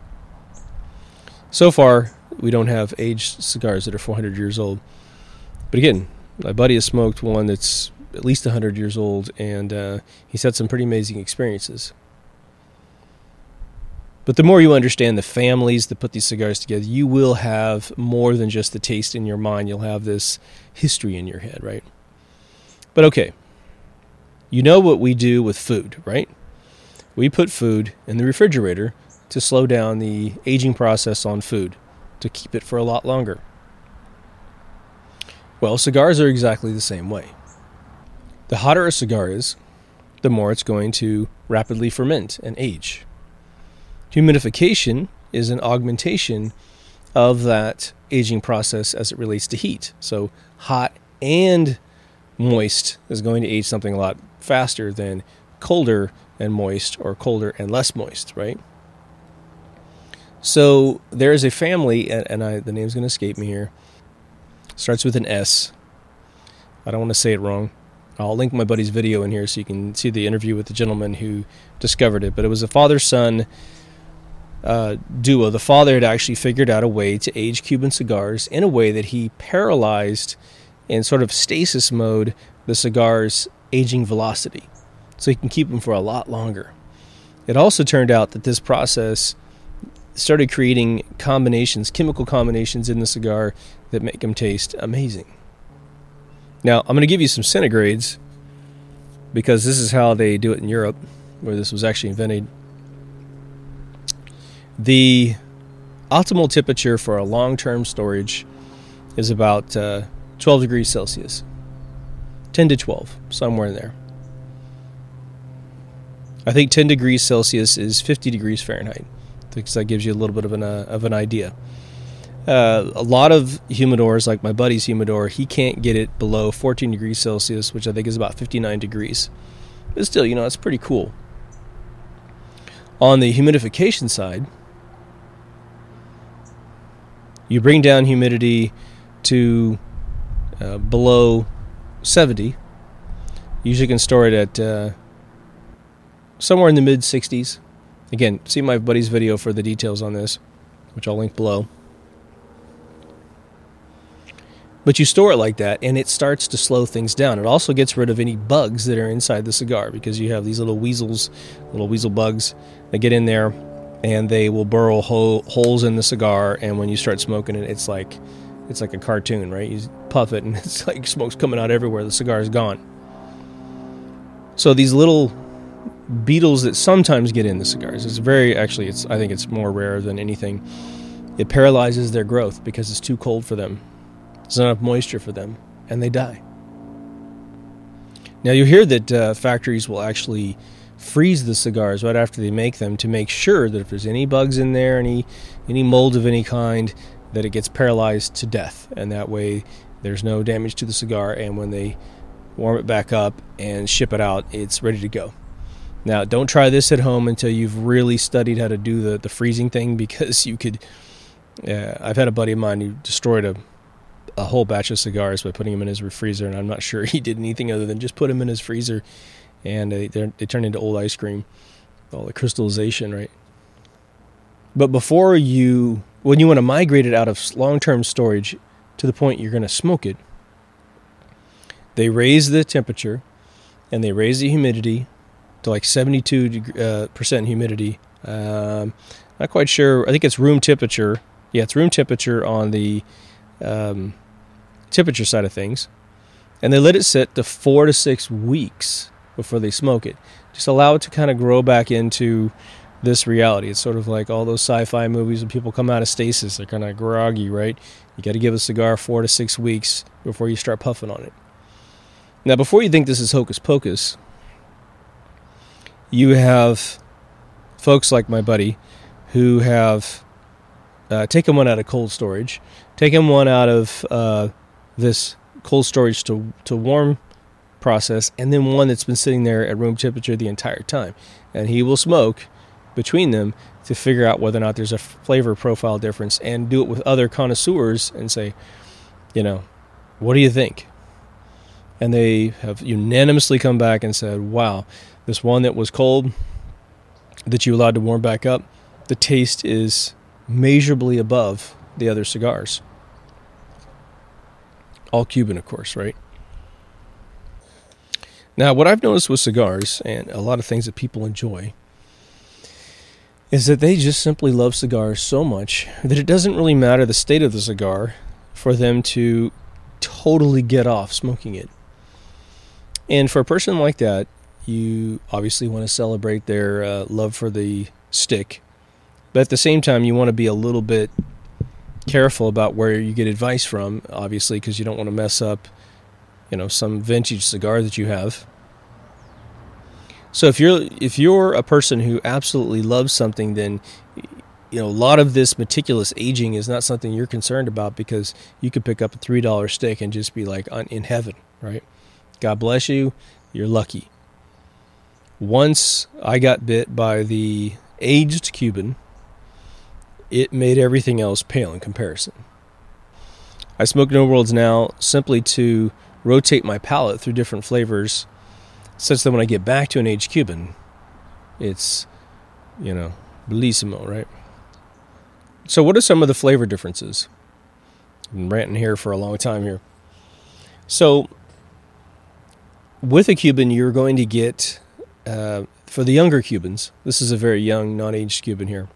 So far, we don't have aged cigars that are 400 years old. But again, my buddy has smoked one that's at least 100 years old, and he's had some pretty amazing experiences. But the more you understand the families that put these cigars together, you will have more than just the taste in your mind. You'll have this history in your head, right? But okay, you know what we do with food, right? We put food in the refrigerator to slow down the aging process on food, to keep it for a lot longer. Well, cigars are exactly the same way. The hotter a cigar is, the more it's going to rapidly ferment and age. Humidification is an augmentation of that aging process as it relates to heat. So hot and moist is going to age something a lot faster than colder and moist or colder and less moist, right? So there is a family, and the name's going to escape me here. Starts with an S. I don't want to say it wrong. I'll link my buddy's video in here so you can see the interview with the gentleman who discovered it. But it was a father-son duo. The father had actually figured out a way to age Cuban cigars in a way that he paralyzed in sort of stasis mode the cigar's aging velocity, so he can keep them for a lot longer. It also turned out that this process started creating chemical combinations in the cigar that make them taste amazing. Now, I'm going to give you some centigrades because this is how they do it in Europe, where this was actually invented. The optimal temperature for a long-term storage is about 12 degrees Celsius. 10 to 12, somewhere in there. I think 10 degrees Celsius is 50 degrees Fahrenheit, because that gives you a little bit of an idea. A lot of humidors, like my buddy's humidor, he can't get it below 14 degrees Celsius, which I think is about 59 degrees. But still, it's pretty cool. On the humidification side, you bring down humidity to below 70. Usually can store it at somewhere in the mid-60s. Again, see my buddy's video for the details on this, which I'll link below. But you store it like that, and it starts to slow things down. It also gets rid of any bugs that are inside the cigar, because you have these little weasel bugs that get in there, and they will burrow holes in the cigar, and when you start smoking it, it's like a cartoon, right? You puff it, and it's like smoke's coming out everywhere. The cigar is gone. So these little beetles that sometimes get in the cigars, I think it's more rare than anything. It paralyzes their growth because it's too cold for them. There's not enough moisture for them, and they die. Now you hear that factories will actually freeze the cigars right after they make them to make sure that if there's any bugs in there, any mold of any kind, that it gets paralyzed to death, and that way there's no damage to the cigar, and when they warm it back up and ship it out, it's ready to go. Now, don't try this at home until you've really studied how to do the freezing thing, because you could... I've had a buddy of mine who destroyed a whole batch of cigars by putting them in his freezer, and I'm not sure he did anything other than just put them in his freezer, and they turn into old ice cream, all the crystallization, right? But when you want to migrate it out of long-term storage to the point you're going to smoke it, they raise the temperature and they raise the humidity to like 72% humidity. Not quite sure. I think it's room temperature. Yeah, it's room temperature on the temperature side of things. And they let it sit to 4 to 6 weeks before they smoke it. Just allow it to kind of grow back into this reality. It's sort of like all those sci-fi movies when people come out of stasis. They're kind of groggy, right? You got to give a cigar 4 to 6 weeks before you start puffing on it. Now, before you think this is hocus pocus, you have folks like my buddy who have taken one out of cold storage, taken one out of this cold storage to warm process, and then one that's been sitting there at room temperature the entire time. And he will smoke between them to figure out whether or not there's a flavor profile difference, and do it with other connoisseurs and say, what do you think? And they have unanimously come back and said, wow, this one that was cold, that you allowed to warm back up, the taste is measurably above the other cigars. All Cuban, of course, right? Now, what I've noticed with cigars, and a lot of things that people enjoy, is that they just simply love cigars so much that it doesn't really matter the state of the cigar for them to totally get off smoking it. And for a person like that, you obviously want to celebrate their love for the stick. But at the same time, you want to be a little bit careful about where you get advice from, obviously, because you don't want to mess up, some vintage cigar that you have. So if you're a person who absolutely loves something, then a lot of this meticulous aging is not something you're concerned about, because you could pick up a $3 stick and just be like in heaven, right? God bless you. You're lucky. Once I got bit by the aged Cuban, it made everything else pale in comparison. I smoke No Worlds now simply to rotate my palate through different flavors, such that when I get back to an aged Cuban, it's, bellissimo, right? So what are some of the flavor differences? I've been ranting here for a long time here. So with a Cuban, you're going to get, for the younger Cubans, this is a very young, non-aged Cuban here,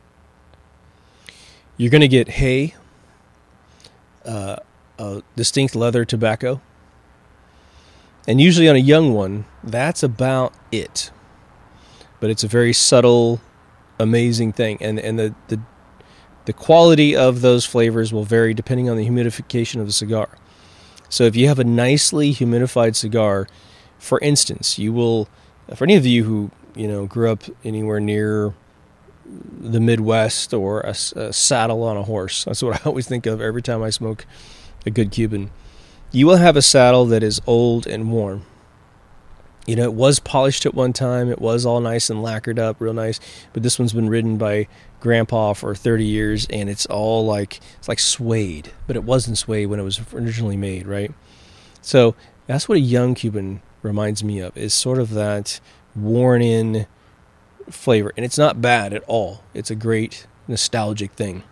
you're going to get hay, a distinct leather tobacco, and usually on a young one, that's about it. But it's a very subtle, amazing thing. And the quality of those flavors will vary depending on the humidification of the cigar. So if you have a nicely humidified cigar, for instance, you will, for any of you who, grew up anywhere near the Midwest or a saddle on a horse, that's what I always think of every time I smoke a good Cuban. You will have a saddle that is old and warm. It was polished at one time. It was all nice and lacquered up, real nice. But this one's been ridden by Grandpa for 30 years, and it's all it's like suede. But it wasn't suede when it was originally made, right? So that's what a young Cuban reminds me of, is sort of that worn-in flavor. And it's not bad at all. It's a great nostalgic thing.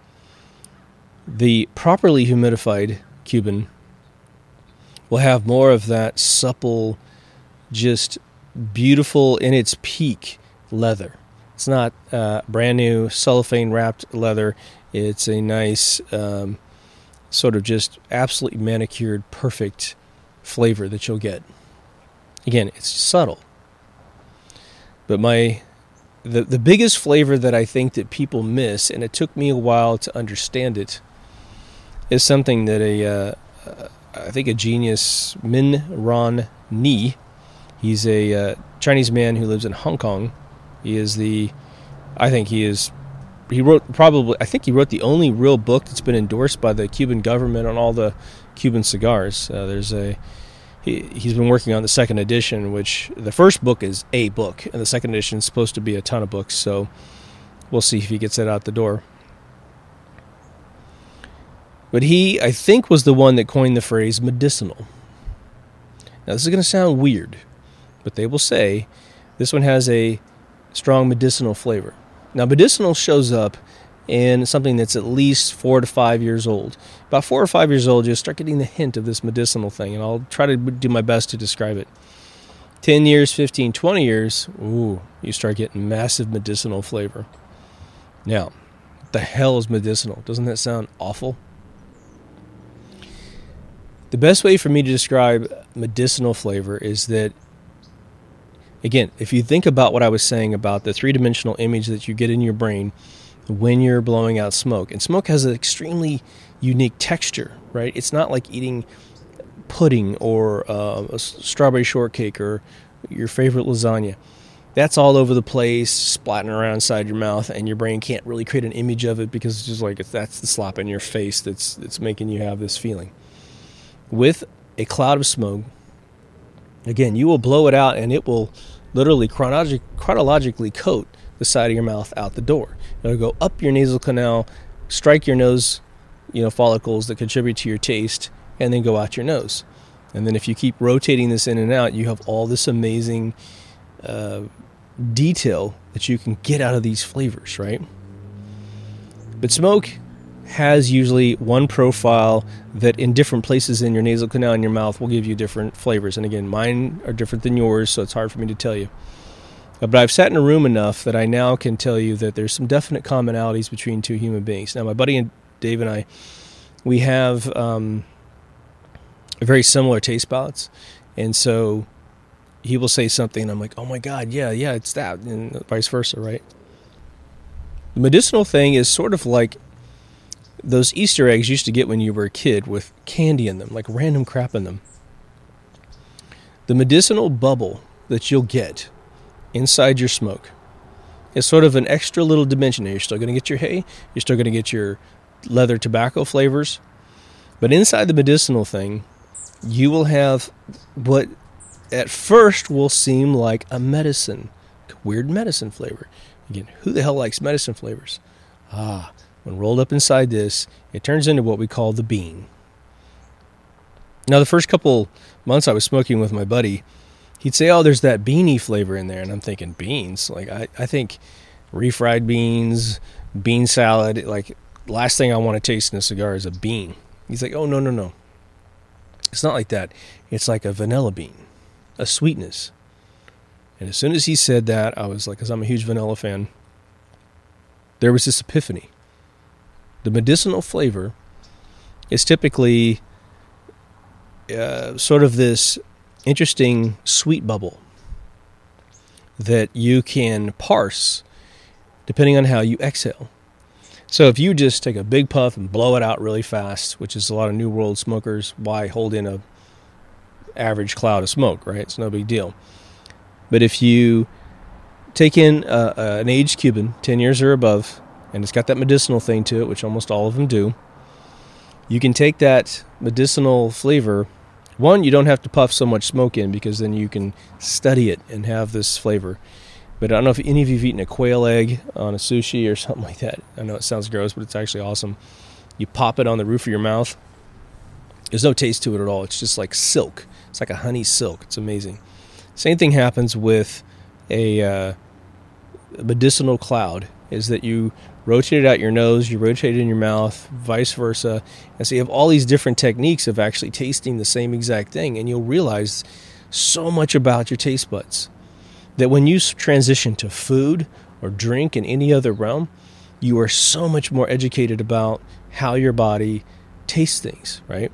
The properly humidified Cuban will have more of that supple, just beautiful in its peak leather. It's not brand new cellophane wrapped leather. It's a nice sort of just absolutely manicured, perfect flavor that you'll get. Again, it's subtle. But the biggest flavor that I think that people miss, and it took me a while to understand it, is something that I think a genius, Min Ron Ni. He's a Chinese man who lives in Hong Kong. He wrote the only real book that's been endorsed by the Cuban government on all the Cuban cigars. He's been working on the second edition, which the first book is a book, and the second edition is supposed to be a ton of books. So we'll see if he gets that out the door. But he, I think, was the one that coined the phrase medicinal. Now, this is going to sound weird, but they will say this one has a strong medicinal flavor. Now, medicinal shows up in something that's at least 4 to 5 years old. About 4 or 5 years old, you'll start getting the hint of this medicinal thing, and I'll try to do my best to describe it. 10 years, 15, 20 years, you start getting massive medicinal flavor. Now, what the hell is medicinal? Doesn't that sound awful? The best way for me to describe medicinal flavor is that, again, if you think about what I was saying about the three-dimensional image that you get in your brain when you're blowing out smoke, and smoke has an extremely unique texture, right? It's not like eating pudding or a strawberry shortcake or your favorite lasagna. That's all over the place, splatting around inside your mouth, and your brain can't really create an image of it because it's just like that's the slap in your face that's making you have this feeling. With a cloud of smoke, again, you will blow it out, and it will literally chronologically coat the side of your mouth out the door. It'll go up your nasal canal, strike your nose, follicles that contribute to your taste, and then go out your nose. And then if you keep rotating this in and out, you have all this amazing detail that you can get out of these flavors, right? But smoke has usually one profile that in different places in your nasal canal and your mouth will give you different flavors. And again, mine are different than yours, so it's hard for me to tell you. But I've sat in a room enough that I now can tell you that there's some definite commonalities between two human beings. Now, my buddy Dave and I, we have very similar taste palates. And so he will say something, and I'm like, oh my God, yeah, it's that, and vice versa, right? The medicinal thing is sort of like those Easter eggs you used to get when you were a kid with candy in them, like random crap in them. The medicinal bubble that you'll get inside your smoke is sort of an extra little dimension. Now, you're still going to get your hay, you're still going to get your leather tobacco flavors, but inside the medicinal thing, you will have what at first will seem like a medicine, weird medicine flavor. Again, who the hell likes medicine flavors? When rolled up inside this, it turns into what we call the bean. Now, the first couple months I was smoking with my buddy, he'd say, there's that beanie flavor in there. And I'm thinking, beans? Like, I think refried beans, bean salad, like, last thing I want to taste in a cigar is a bean. He's like, no. It's not like that. It's like a vanilla bean, a sweetness. And as soon as he said that, I was like, because I'm a huge vanilla fan, there was this epiphany. The medicinal flavor is typically sort of this interesting sweet bubble that you can parse depending on how you exhale. So if you just take a big puff and blow it out really fast, which is a lot of New World smokers, why hold in a average cloud of smoke, right? It's no big deal. But if you take in an aged Cuban, 10 years or above, and it's got that medicinal thing to it, which almost all of them do, you can take that medicinal flavor. One, you don't have to puff so much smoke in because then you can study it and have this flavor. But I don't know if any of you have eaten a quail egg on a sushi or something like that. I know it sounds gross, but it's actually awesome. You pop it on the roof of your mouth. There's no taste to it at all. It's just like silk. It's like a honey silk. It's amazing. Same thing happens with a medicinal cloud, is that you rotate it out your nose, you rotate it in your mouth, vice versa. And so you have all these different techniques of actually tasting the same exact thing, and you'll realize so much about your taste buds that when you transition to food or drink in any other realm, you are so much more educated about how your body tastes things, right?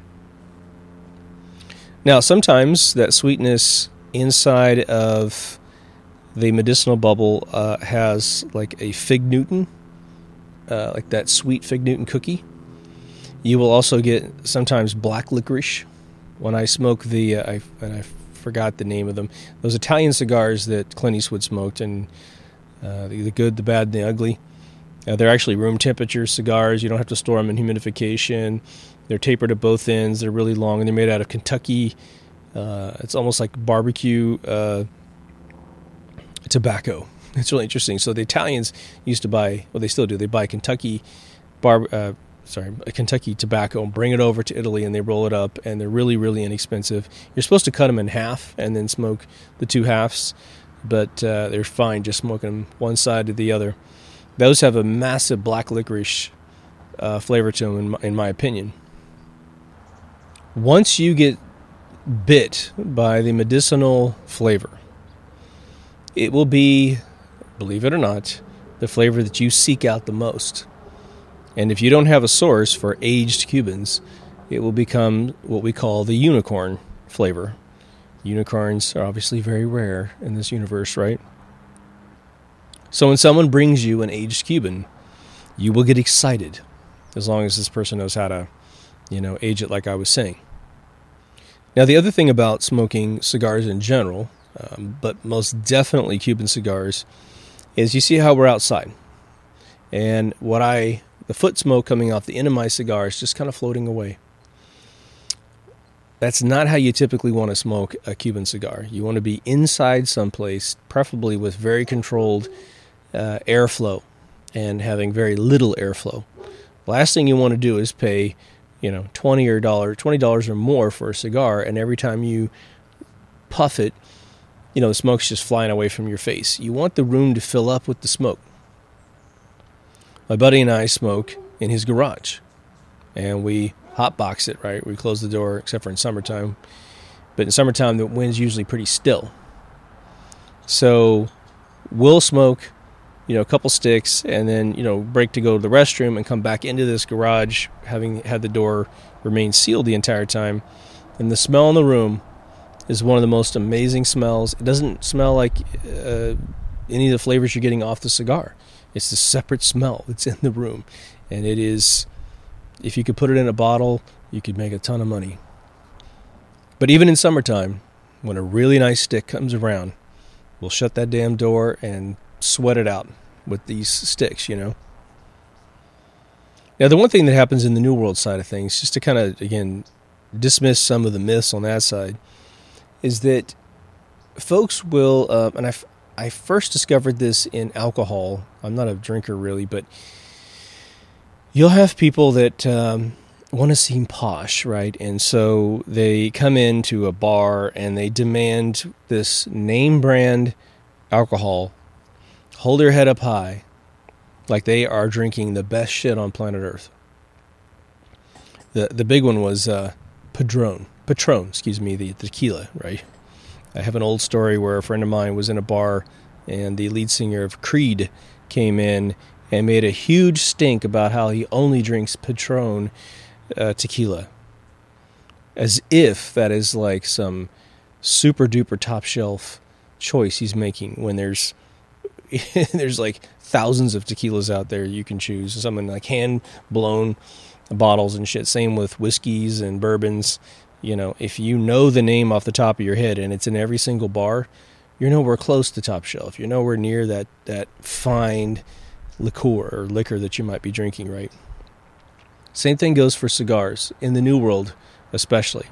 Now, sometimes that sweetness inside of the medicinal bubble has like a fig Newton, like that sweet fig Newton cookie. You will also get sometimes black licorice. When I smoke I forgot the name of them, those Italian cigars that Clint Eastwood smoked, and the good, the bad, and the ugly. They're actually room temperature cigars. You don't have to store them in humidification. They're tapered at both ends. They're really long, and they're made out of Kentucky. It's almost like barbecue tobacco. It's really interesting. So the Italians used to buy, well, they still do, they buy Kentucky a Kentucky tobacco and bring it over to Italy, and they roll it up, and they're really, really inexpensive. You're supposed to cut them in half and then smoke the two halves, but they're fine just smoking them one side to the other. Those have a massive black licorice flavor to them, in my opinion. Once you get bit by the medicinal flavor, it will be, believe it or not, the flavor that you seek out the most. And if you don't have a source for aged Cubans, it will become what we call the unicorn flavor. Unicorns are obviously very rare in this universe, right? So when someone brings you an aged Cuban, you will get excited, as long as this person knows how to, age it like I was saying. Now, the other thing about smoking cigars in general, but most definitely Cuban cigars, is you see how we're outside. And the foot smoke coming off the end of my cigar is just kind of floating away. That's not how you typically want to smoke a Cuban cigar. You want to be inside someplace, preferably with very controlled airflow and having very little airflow. Last thing you want to do is pay, $20 or more for a cigar, and every time you puff it, the smoke's just flying away from your face. You want the room to fill up with the smoke. My buddy and I smoke in his garage, and we hotbox it, right? We close the door, except for in summertime. But in summertime, the wind's usually pretty still. So we'll smoke, a couple sticks, and then, break to go to the restroom and come back into this garage, having had the door remain sealed the entire time. And the smell in the room is one of the most amazing smells. It doesn't smell like any of the flavors you're getting off the cigar. It's a separate smell that's in the room. And it is, if you could put it in a bottle, you could make a ton of money. But even in summertime, when a really nice stick comes around, we'll shut that damn door and sweat it out with these sticks, Now, the one thing that happens in the New World side of things, just to kind of, again, dismiss some of the myths on that side, is that folks will, and I first discovered this in alcohol. I'm not a drinker really, but you'll have people that want to seem posh, right? And so they come into a bar and they demand this name brand alcohol, hold their head up high, like they are drinking the best shit on planet Earth. The big one was Patron, the tequila, right? I have an old story where a friend of mine was in a bar and the lead singer of Creed came in and made a huge stink about how he only drinks Patron tequila. As if that is like some super duper top shelf choice he's making when there's like thousands of tequilas out there you can choose. Something like hand blown bottles and shit. Same with whiskeys and bourbons. If you know the name off the top of your head and it's in every single bar, you're nowhere close to top shelf. You're nowhere near that fine liqueur or liquor that you might be drinking, right? Same thing goes for cigars, in the New World especially.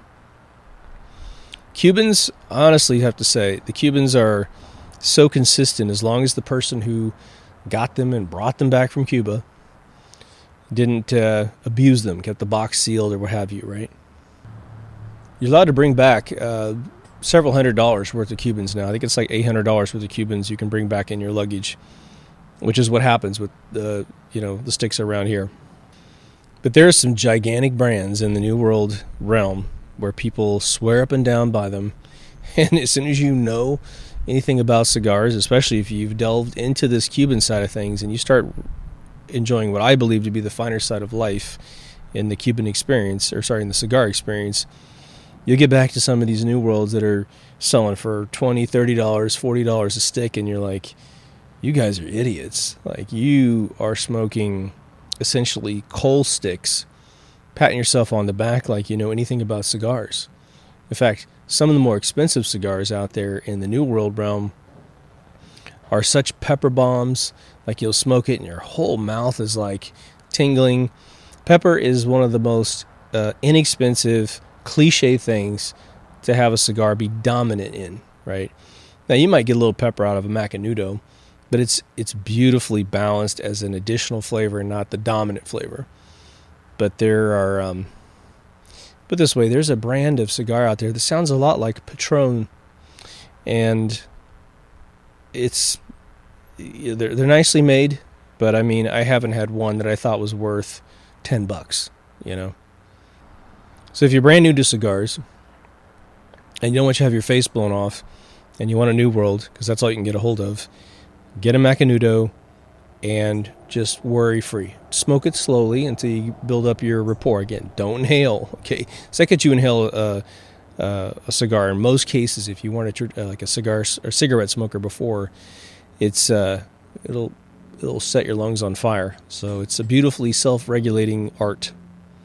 Cubans, honestly, have to say, the Cubans are so consistent as long as the person who got them and brought them back from Cuba didn't abuse them, kept the box sealed or what have you, right? You're allowed to bring back several $100s worth of Cubans now. I think it's like $800 worth of Cubans you can bring back in your luggage, which is what happens with the sticks around here. But there are some gigantic brands in the New World realm where people swear up and down by them. And as soon as you know anything about cigars, especially if you've delved into this Cuban side of things and you start enjoying what I believe to be the finer side of life in the Cuban experience, in the cigar experience, you'll get back to some of these New Worlds that are selling for $20, $30, $40 a stick, and you're like, you guys are idiots. Like, you are smoking essentially coal sticks, patting yourself on the back like you know anything about cigars. In fact, some of the more expensive cigars out there in the New World realm are such pepper bombs, like you'll smoke it and your whole mouth is like tingling. Pepper is one of the most inexpensive, cliche things to have a cigar be dominant in, right? Now, you might get a little pepper out of a Macanudo, but it's beautifully balanced as an additional flavor and not the dominant flavor. but there are, put this way, there's a brand of cigar out there that sounds a lot like Patron, and they're nicely made, but I mean, I haven't had one that I thought was worth $10, you know. So if you're brand new to cigars and you don't want to have your face blown off and you want a New World, because that's all you can get a hold of, get a Macanudo and just worry-free. Smoke it slowly until you build up your rapport. Again, don't inhale. Okay, second you inhale a cigar, in most cases, if you weren't like a cigar or cigarette smoker before, it's it'll set your lungs on fire. So it's a beautifully self-regulating art.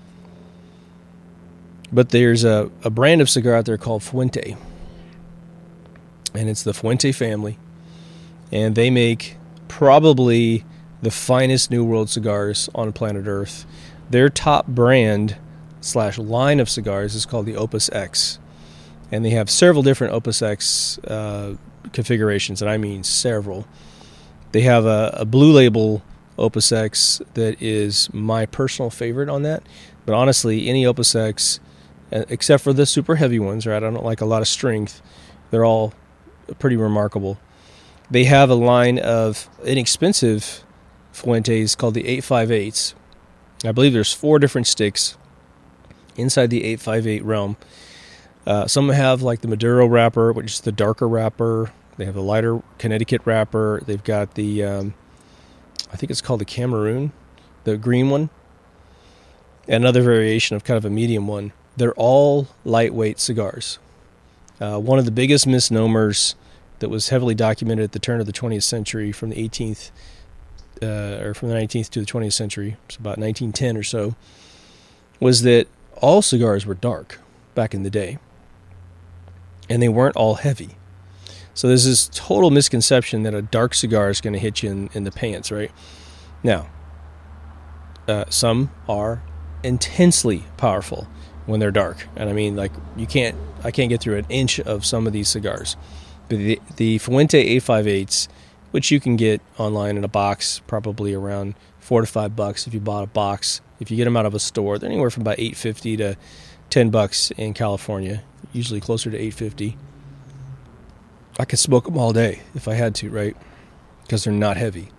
But there's a brand of cigar out there called Fuente, and it's the Fuente family, and they make probably the finest New World cigars on planet Earth. Their top brand / line of cigars is called the Opus X, and they have several different Opus X configurations, and I mean several. They have a blue label Opus X that is my personal favorite on that, but honestly, any Opus X, except for the super heavy ones, right? I don't like a lot of strength. They're all pretty remarkable. They have a line of inexpensive Fuentes called the 858s. I believe there's 4 different sticks inside the 858 realm. Some have like the Maduro wrapper, which is the darker wrapper. They have a lighter Connecticut wrapper. They've got the, I think it's called the Cameroon, the green one. And another variation of kind of a medium one. They're all lightweight cigars. One of the biggest misnomers that was heavily documented at the turn of the 20th century, from the 18th or from the 19th to the 20th century, it's about 1910 or so, was that all cigars were dark back in the day, and they weren't all heavy. So there's this total misconception that a dark cigar is going to hit you in the pants, right? Now, some are intensely powerful when they're dark, and I mean, like, I can't get through an inch of some of these cigars. But the Fuente A58s, which you can get online in a box, probably around $4 to $5 if you bought a box. If you get them out of a store, they're anywhere from about $8.50 to $10 in California, usually closer to $8.50. I could smoke them all day if I had to, right? Because they're not heavy.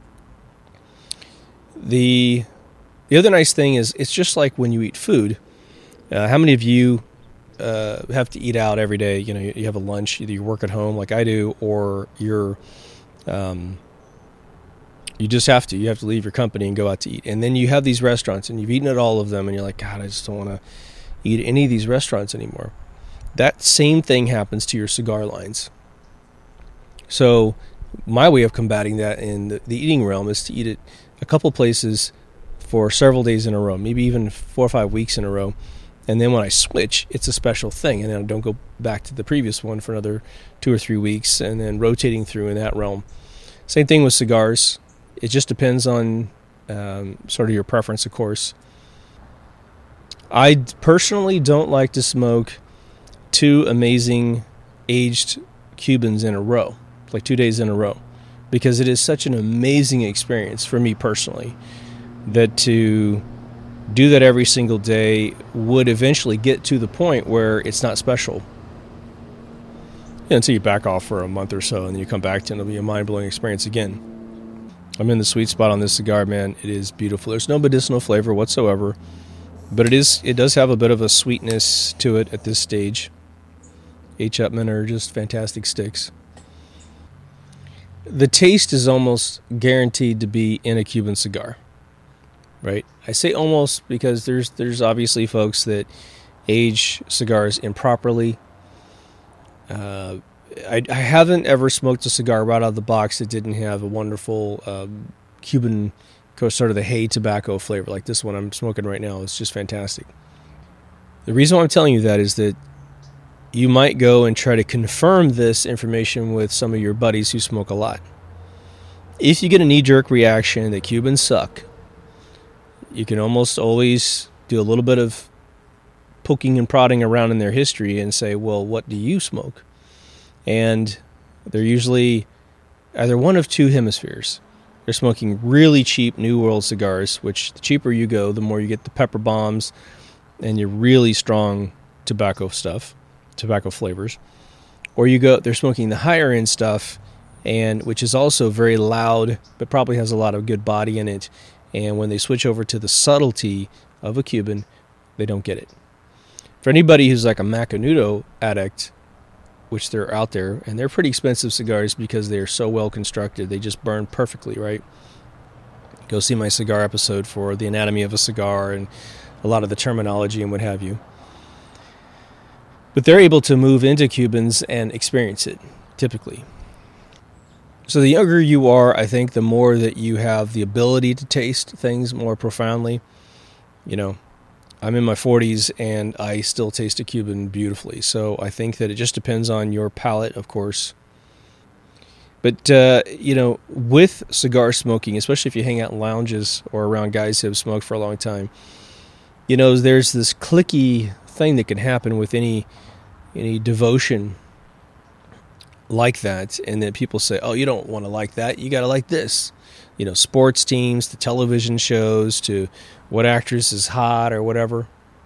The other nice thing is, it's just like when you eat food. How many of you have to eat out every day? You know, you have a lunch, either you work at home like I do, or you just have to. You have to leave your company and go out to eat. And then you have these restaurants, and you've eaten at all of them, and you're like, God, I just don't want to eat at any of these restaurants anymore. That same thing happens to your cigar lines. So my way of combating that in the eating realm is to eat at a couple places for several days in a row, maybe even 4 or 5 weeks in a row. And then when I switch, it's a special thing. And then I don't go back to the previous one for another 2 or 3 weeks, and then rotating through in that realm. Same thing with cigars. It just depends on sort of your preference, of course. I personally don't like to smoke 2 amazing aged Cubans in a row, like 2 days in a row, because it is such an amazing experience for me personally that to do that every single day would eventually get to the point where it's not special. Until you back off for a month or so, and then you come back to it, and it'll be a mind-blowing experience again. I'm in the sweet spot on this cigar, man. It is beautiful. There's no medicinal flavor whatsoever, but it does have a bit of a sweetness to it at this stage. H. Upmann are just fantastic sticks. The taste is almost guaranteed to be in a Cuban cigar. Right? I say almost because there's obviously folks that age cigars improperly. I haven't ever smoked a cigar right out of the box that didn't have a wonderful Cuban, sort of the hay tobacco flavor, like this one I'm smoking right now. It's just fantastic. The reason why I'm telling you that is that you might go and try to confirm this information with some of your buddies who smoke a lot. If you get a knee-jerk reaction that Cubans suck, you can almost always do a little bit of poking and prodding around in their history and say, well, what do you smoke? And they're usually either one of 2 hemispheres. They're smoking really cheap New World cigars, which the cheaper you go, the more you get the pepper bombs and your really strong tobacco stuff, tobacco flavors. Or they're smoking the higher end stuff, and which is also very loud, but probably has a lot of good body in it. And when they switch over to the subtlety of a Cuban, they don't get it. For anybody who's like a Macanudo addict, which they're out there, and they're pretty expensive cigars because they're so well constructed, they just burn perfectly, right? Go see my cigar episode for the anatomy of a cigar and a lot of the terminology and what have you. But they're able to move into Cubans and experience it, typically. So the younger you are, I think the more that you have the ability to taste things more profoundly. You know, I'm in my 40s and I still taste a Cuban beautifully. So I think that it just depends on your palate, of course. But, with cigar smoking, especially if you hang out in lounges or around guys who have smoked for a long time, there's this cliquey thing that can happen with any devotion like that, and then people say, oh, you don't want to like that, you got to like this. Sports teams, to television shows, to what actress is hot or whatever.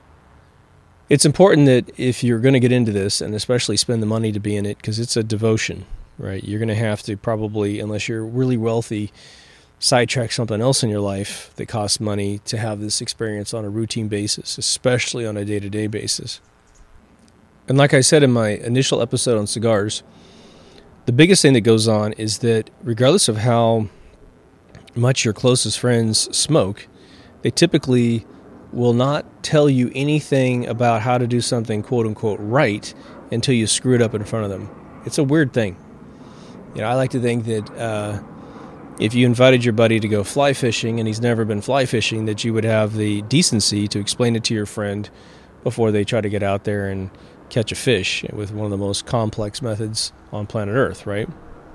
It's important that if you're going to get into this, and especially spend the money to be in it, because it's a devotion, right? You're going to have to probably, unless you're really wealthy, sidetrack something else in your life that costs money to have this experience on a routine basis, especially on a day-to-day basis. And like I said in my initial episode on cigars, the biggest thing that goes on is that regardless of how much your closest friends smoke, they typically will not tell you anything about how to do something quote-unquote right until you screw it up in front of them. It's a weird thing. I like to think that if you invited your buddy to go fly fishing and he's never been fly fishing, that you would have the decency to explain it to your friend before they try to get out there and catch a fish with one of the most complex methods on planet Earth, right?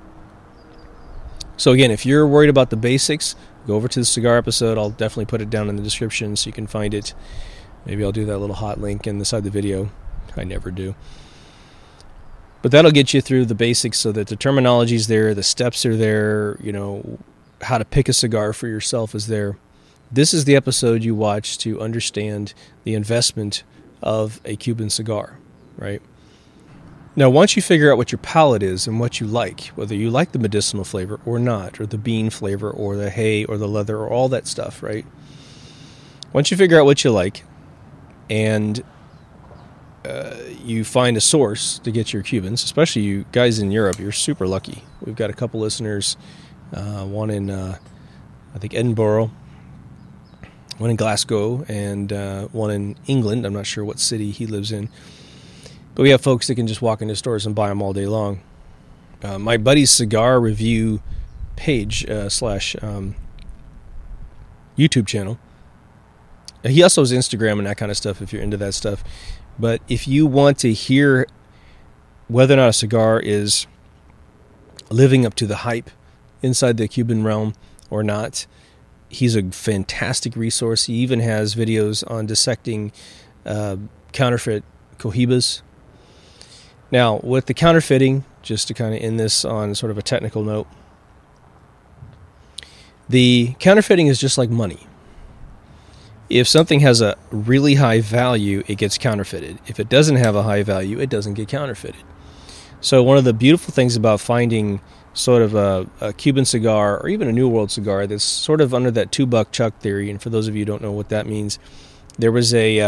So again, if you're worried about the basics, go over to the cigar episode. I'll definitely put it down in the description so you can find it. Maybe I'll do that little hot link inside the video. I never do. But that'll get you through the basics so that the terminology's there, the steps are there, how to pick a cigar for yourself is there. This is the episode you watch to understand the investment of a Cuban cigar, right? Now, once you figure out what your palate is and what you like, whether you like the medicinal flavor or not, or the bean flavor or the hay or the leather or all that stuff, right? Once you figure out what you like and you find a source to get your Cubans, especially you guys in Europe, you're super lucky. We've got a couple listeners, one in, I think, Edinburgh, one in Glasgow, and one in England. I'm not sure what city he lives in. But we have folks that can just walk into stores and buy them all day long. My buddy's cigar review page / YouTube channel. He also has Instagram and that kind of stuff if you're into that stuff. But if you want to hear whether or not a cigar is living up to the hype inside the Cuban realm or not, he's a fantastic resource. He even has videos on dissecting counterfeit cohibas. Now, with the counterfeiting, just to kind of end this on sort of a technical note, the counterfeiting is just like money. If something has a really high value, it gets counterfeited. If it doesn't have a high value, it doesn't get counterfeited. So one of the beautiful things about finding sort of a Cuban cigar or even a New World cigar that's sort of under that $2 chuck theory, and for those of you who don't know what that means, there was a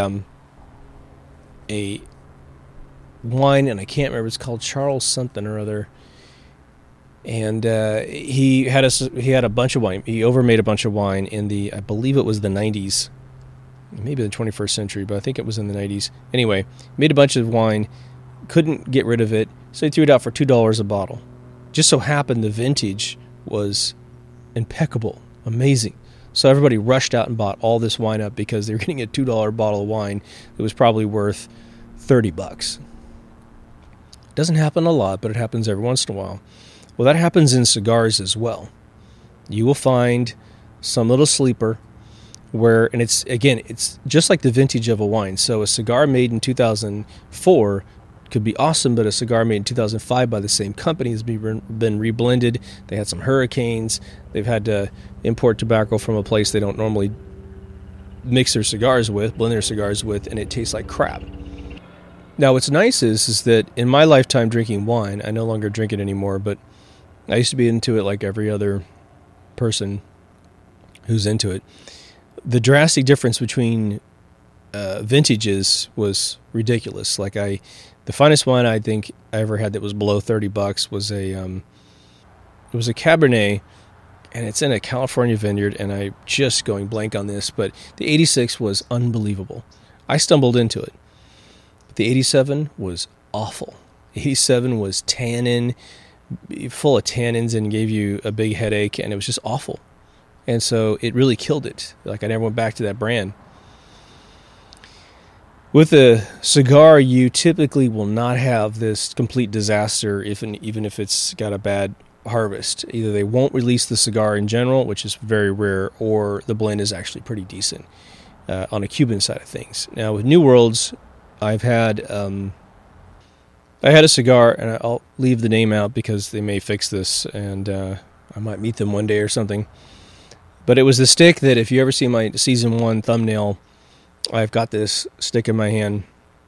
wine, and I can't remember, it's called Charles something or other, and he had a bunch of wine. He overmade a bunch of wine in I believe it was the 90s, maybe the 21st century, but I think it was in the 90s. Anyway, made a bunch of wine, couldn't get rid of it, so he threw it out for $2 a bottle. Just so happened the vintage was impeccable, amazing. So everybody rushed out and bought all this wine up because they were getting a $2 bottle of wine that was probably worth $30. It doesn't happen a lot, but it happens every once in a while. Well, that happens in cigars as well. You will find some little sleeper where, and it's just like the vintage of a wine. So a cigar made in 2004 could be awesome, but a cigar made in 2005 by the same company has been reblended. They had some hurricanes. They've had to import tobacco from a place they don't normally mix their cigars with, blend their cigars with, and it tastes like crap. Now, what's nice is that in my lifetime drinking wine, I no longer drink it anymore, but I used to be into it like every other person who's into it. The drastic difference between vintages was ridiculous. Like the finest wine I think I ever had that was below $30 was it was a Cabernet, and it's in a California vineyard, and I'm just going blank on this, but the 86 was unbelievable. I stumbled into it. The 87 was awful. 87 was tannin, full of tannins, and gave you a big headache, and it was just awful. And so it really killed it. Like, I never went back to that brand. With a cigar, you typically will not have this complete disaster even if it's got a bad harvest. Either they won't release the cigar in general, which is very rare, or the blend is actually pretty decent on a Cuban side of things. Now, with New Worlds, I had a cigar, and I'll leave the name out because they may fix this, and I might meet them one day or something. But it was the stick that, if you ever see my Season 1 thumbnail, I've got this stick in my hand.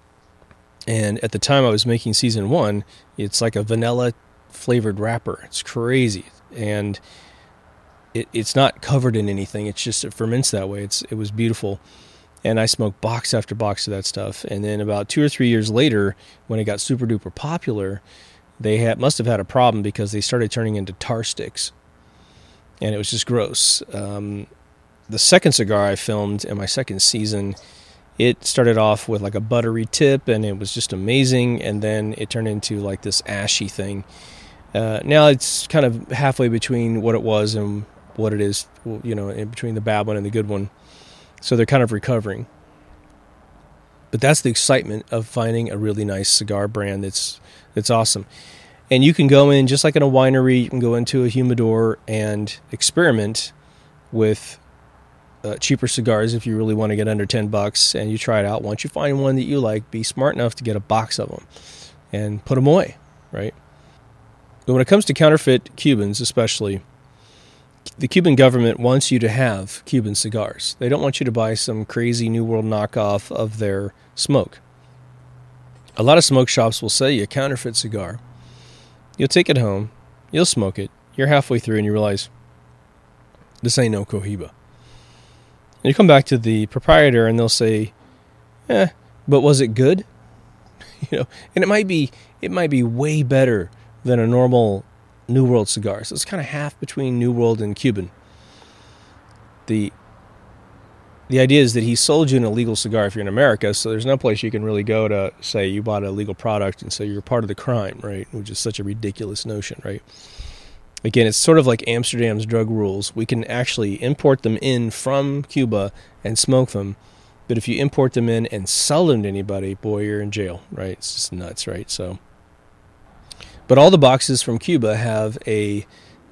And at the time I was making Season 1, it's like a vanilla-flavored wrapper. It's crazy. And it's not covered in anything. It's just, it ferments that way. It was beautiful. And I smoked box after box of that stuff. And then about 2 or 3 years later, when it got super duper popular, they must have had a problem because they started turning into tar sticks. And it was just gross. The second cigar I filmed in my second season, it started off with like a buttery tip, and it was just amazing. And then it turned into like this ashy thing. Now it's kind of halfway between what it was and what it is, in between the bad one and the good one. So they're kind of recovering. But that's the excitement of finding a really nice cigar brand that's awesome. And you can go in, just like in a winery, you can go into a humidor and experiment with cheaper cigars if you really want to get under $10, and you try it out. Once you find one that you like, be smart enough to get a box of them and put them away, right? But when it comes to counterfeit Cubans especially, the Cuban government wants you to have Cuban cigars. They don't want you to buy some crazy New World knockoff of their smoke. A lot of smoke shops will sell you a counterfeit cigar. You'll take it home, you'll smoke it, you're halfway through and you realize, this ain't no Cohiba. And you come back to the proprietor and they'll say, but was it good? And it might be way better than a normal New World cigar. So it's kind of half between New World and Cuban. The idea is that he sold you an illegal cigar if you're in America, so there's no place you can really go to say you bought a legal product and say you're part of the crime, right? Which is such a ridiculous notion, right? Again, it's sort of like Amsterdam's drug rules. We can actually import them in from Cuba and smoke them, but if you import them in and sell them to anybody, boy, you're in jail, right? It's just nuts, right? So, but all the boxes from Cuba have a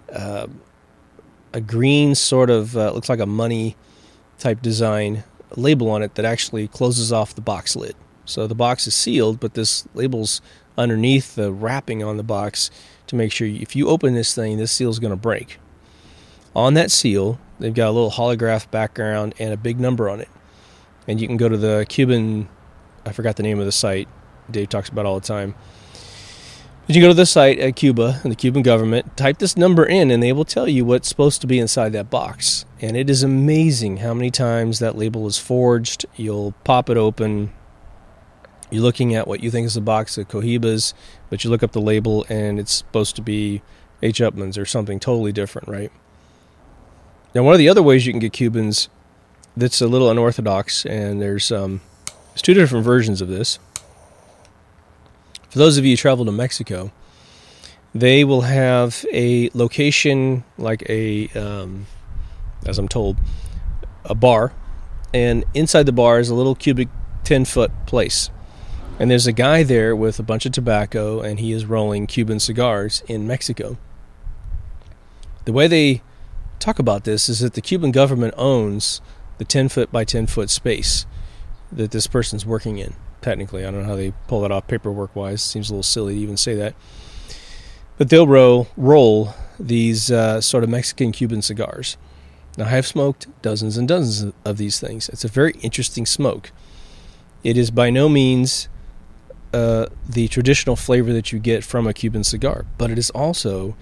green sort of looks like a money type design label on it that actually closes off the box lid. So the box is sealed, but this label's underneath the wrapping on the box to make sure if you open this thing, this seal's going to break. On that seal, they've got a little holograph background and a big number on it. And you can go to the Cuban, I forgot the name of the site, Dave talks about all the time. But you go to the site at Cuba and the Cuban government, type this number in, and they will tell you what's supposed to be inside that box. And it is amazing how many times that label is forged. You'll pop it open. You're looking at what you think is a box of Cohibas, but you look up the label and it's supposed to be H. Upman's or something totally different, right? Now, one of the other ways you can get Cubans that's a little unorthodox, and there's 2 different versions of this. For those of you who travel to Mexico, they will have a location like as I'm told, a bar, and inside the bar is a little cubic 10-foot place. And there's a guy there with a bunch of tobacco, and he is rolling Cuban cigars in Mexico. The way they talk about this is that the Cuban government owns the 10-foot by 10-foot space that this person's working in. technically. I don't know how they pull that off paperwork-wise. Seems a little silly to even say that. But they'll roll these sort of Mexican-Cuban cigars. Now, I have smoked dozens and dozens of these things. It's a very interesting smoke. It is by no means the traditional flavor that you get from a Cuban cigar, but it is also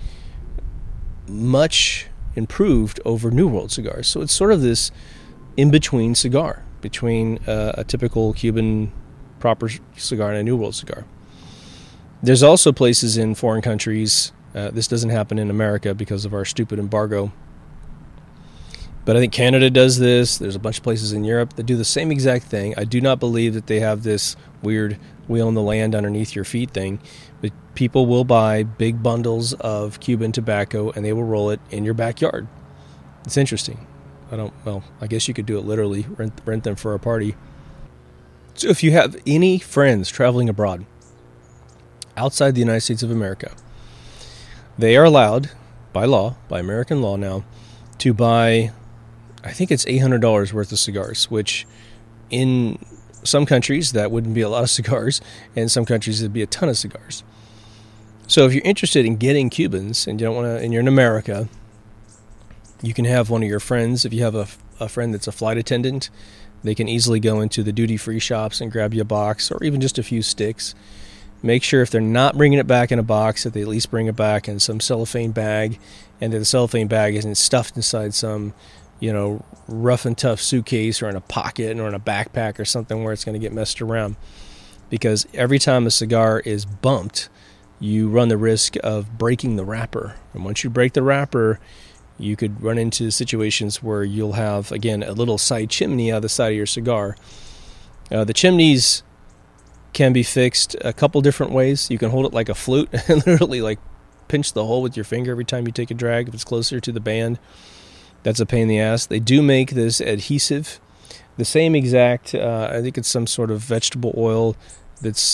much improved over New World cigars. So it's sort of this in-between cigar between a typical Cuban proper cigar and a New World cigar. There's also places in foreign countries, this doesn't happen in America because of our stupid embargo, but I think Canada does this. There's a bunch of places in Europe that do the same exact thing. I do not believe that they have this weird we own the land underneath your feet thing, but people will buy big bundles of Cuban tobacco and they will roll it in your backyard. It's interesting. I guess you could do it literally, rent them for a party. So if you have any friends traveling abroad outside the United States of America, they are allowed by law, by American law now, to buy, I think it's $800 worth of cigars, which in some countries that wouldn't be a lot of cigars, and in some countries it'd be a ton of cigars. So if you're interested in getting Cubans and you don't want to, and you're in America, you can have one of your friends. If you have a friend that's a flight attendant, they can easily go into the duty-free shops and grab you a box or even just a few sticks. Make sure if they're not bringing it back in a box that they at least bring it back in some cellophane bag, and that the cellophane bag isn't stuffed inside some, rough and tough suitcase or in a pocket or in a backpack or something where it's going to get messed around. Because every time a cigar is bumped, you run the risk of breaking the wrapper. And once you break the wrapper, you could run into situations where you'll have, again, a little side chimney out of the side of your cigar. The chimneys can be fixed a couple different ways. You can hold it like a flute and literally like pinch the hole with your finger every time you take a drag if it's closer to the band. That's a pain in the ass. They do make this adhesive. The same exact, I think it's some sort of vegetable oil that's,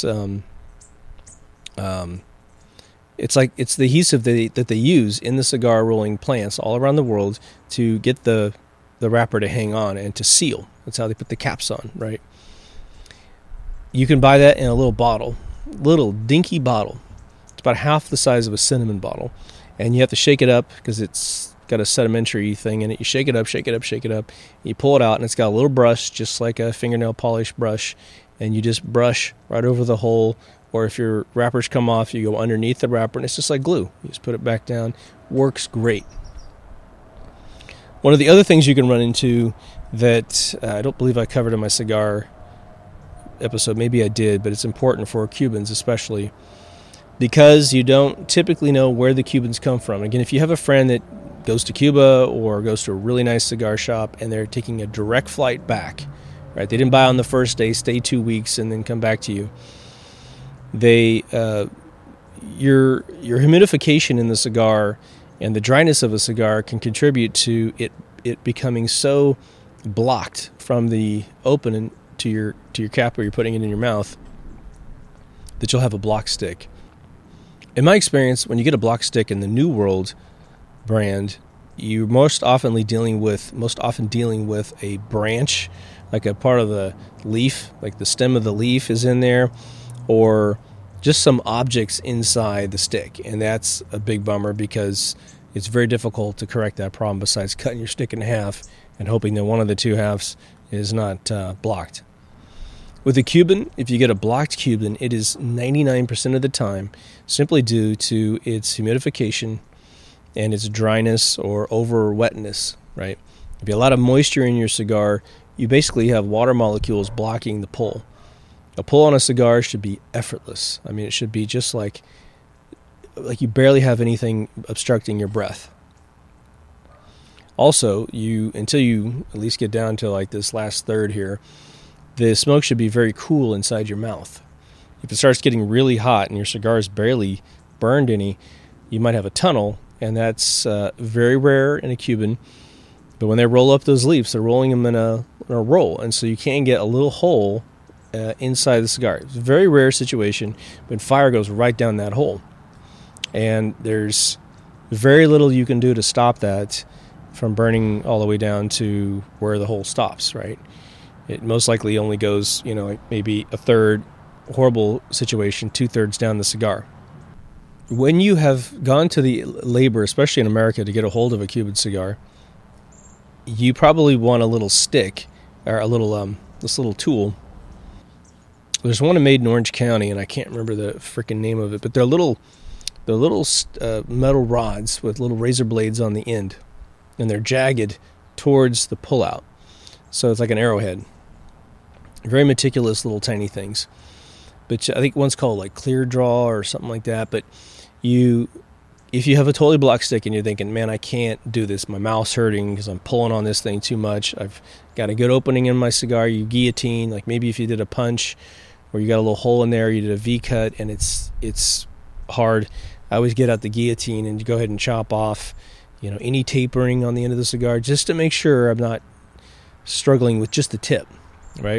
it's the adhesive that they use in the cigar rolling plants all around the world to get the wrapper to hang on and to seal. That's how they put the caps on, right? You can buy that in a little dinky bottle. It's about half the size of a cinnamon bottle. And you have to shake it up because it's got a sedimentary thing in it. You shake it up. You pull it out, and it's got a little brush, just like a fingernail polish brush, and you just brush right over the hole. Or if your wrappers come off, you go underneath the wrapper, and it's just like glue. You just put it back down. Works great. One of the other things you can run into that I don't believe I covered in my cigar episode, maybe I did, but it's important for Cubans especially, because you don't typically know where the Cubans come from. Again, if you have a friend that goes to Cuba or goes to a really nice cigar shop and they're taking a direct flight back, right? They didn't buy on the first day, stay 2 weeks, and then come back to you. Your humidification in the cigar and the dryness of a cigar can contribute to it becoming so blocked from the opening to your cap where you're putting it in your mouth that you'll have a block stick. In my experience, when you get a block stick in the New World brand, you're most often dealing with a branch, like a part of the leaf, like the stem of the leaf is in there, or just some objects inside the stick. And that's a big bummer because it's very difficult to correct that problem besides cutting your stick in half and hoping that one of the two halves is not blocked. With a Cuban, if you get a blocked Cuban, it is 99% of the time simply due to its humidification and its dryness or over wetness, right? If you have a lot of moisture in your cigar, you basically have water molecules blocking the pull. A pull on a cigar should be effortless. I mean, it should be just like you barely have anything obstructing your breath. Also, until you at least get down to like this last third here, the smoke should be very cool inside your mouth. If it starts getting really hot and your cigar is barely burned any, you might have a tunnel, and that's very rare in a Cuban. But when they roll up those leaves, they're rolling them in a roll, and so you can get a little hole inside the cigar. It's a very rare situation, but fire goes right down that hole. And there's very little you can do to stop that from burning all the way down to where the hole stops, right? It most likely only goes, like maybe a third, horrible situation, 2/3 down the cigar. When you have gone to the labor, especially in America, to get a hold of a Cuban cigar, you probably want a little stick or a little this little tool. There's one made in Orange County, and I can't remember the freaking name of it, but they're little metal rods with little razor blades on the end, and they're jagged towards the pullout. So it's like an arrowhead. Very meticulous little tiny things. But I think one's called like Clear Draw or something like that. But if you have a totally block stick and you're thinking, man, I can't do this, my mouth's hurting because I'm pulling on this thing too much, I've got a good opening in my cigar, you guillotine, like maybe if you did a punch or you got a little hole in there, you did a V cut and it's hard, I always get out the guillotine and go ahead and chop off, any tapering on the end of the cigar just to make sure I'm not struggling with just the tip, right?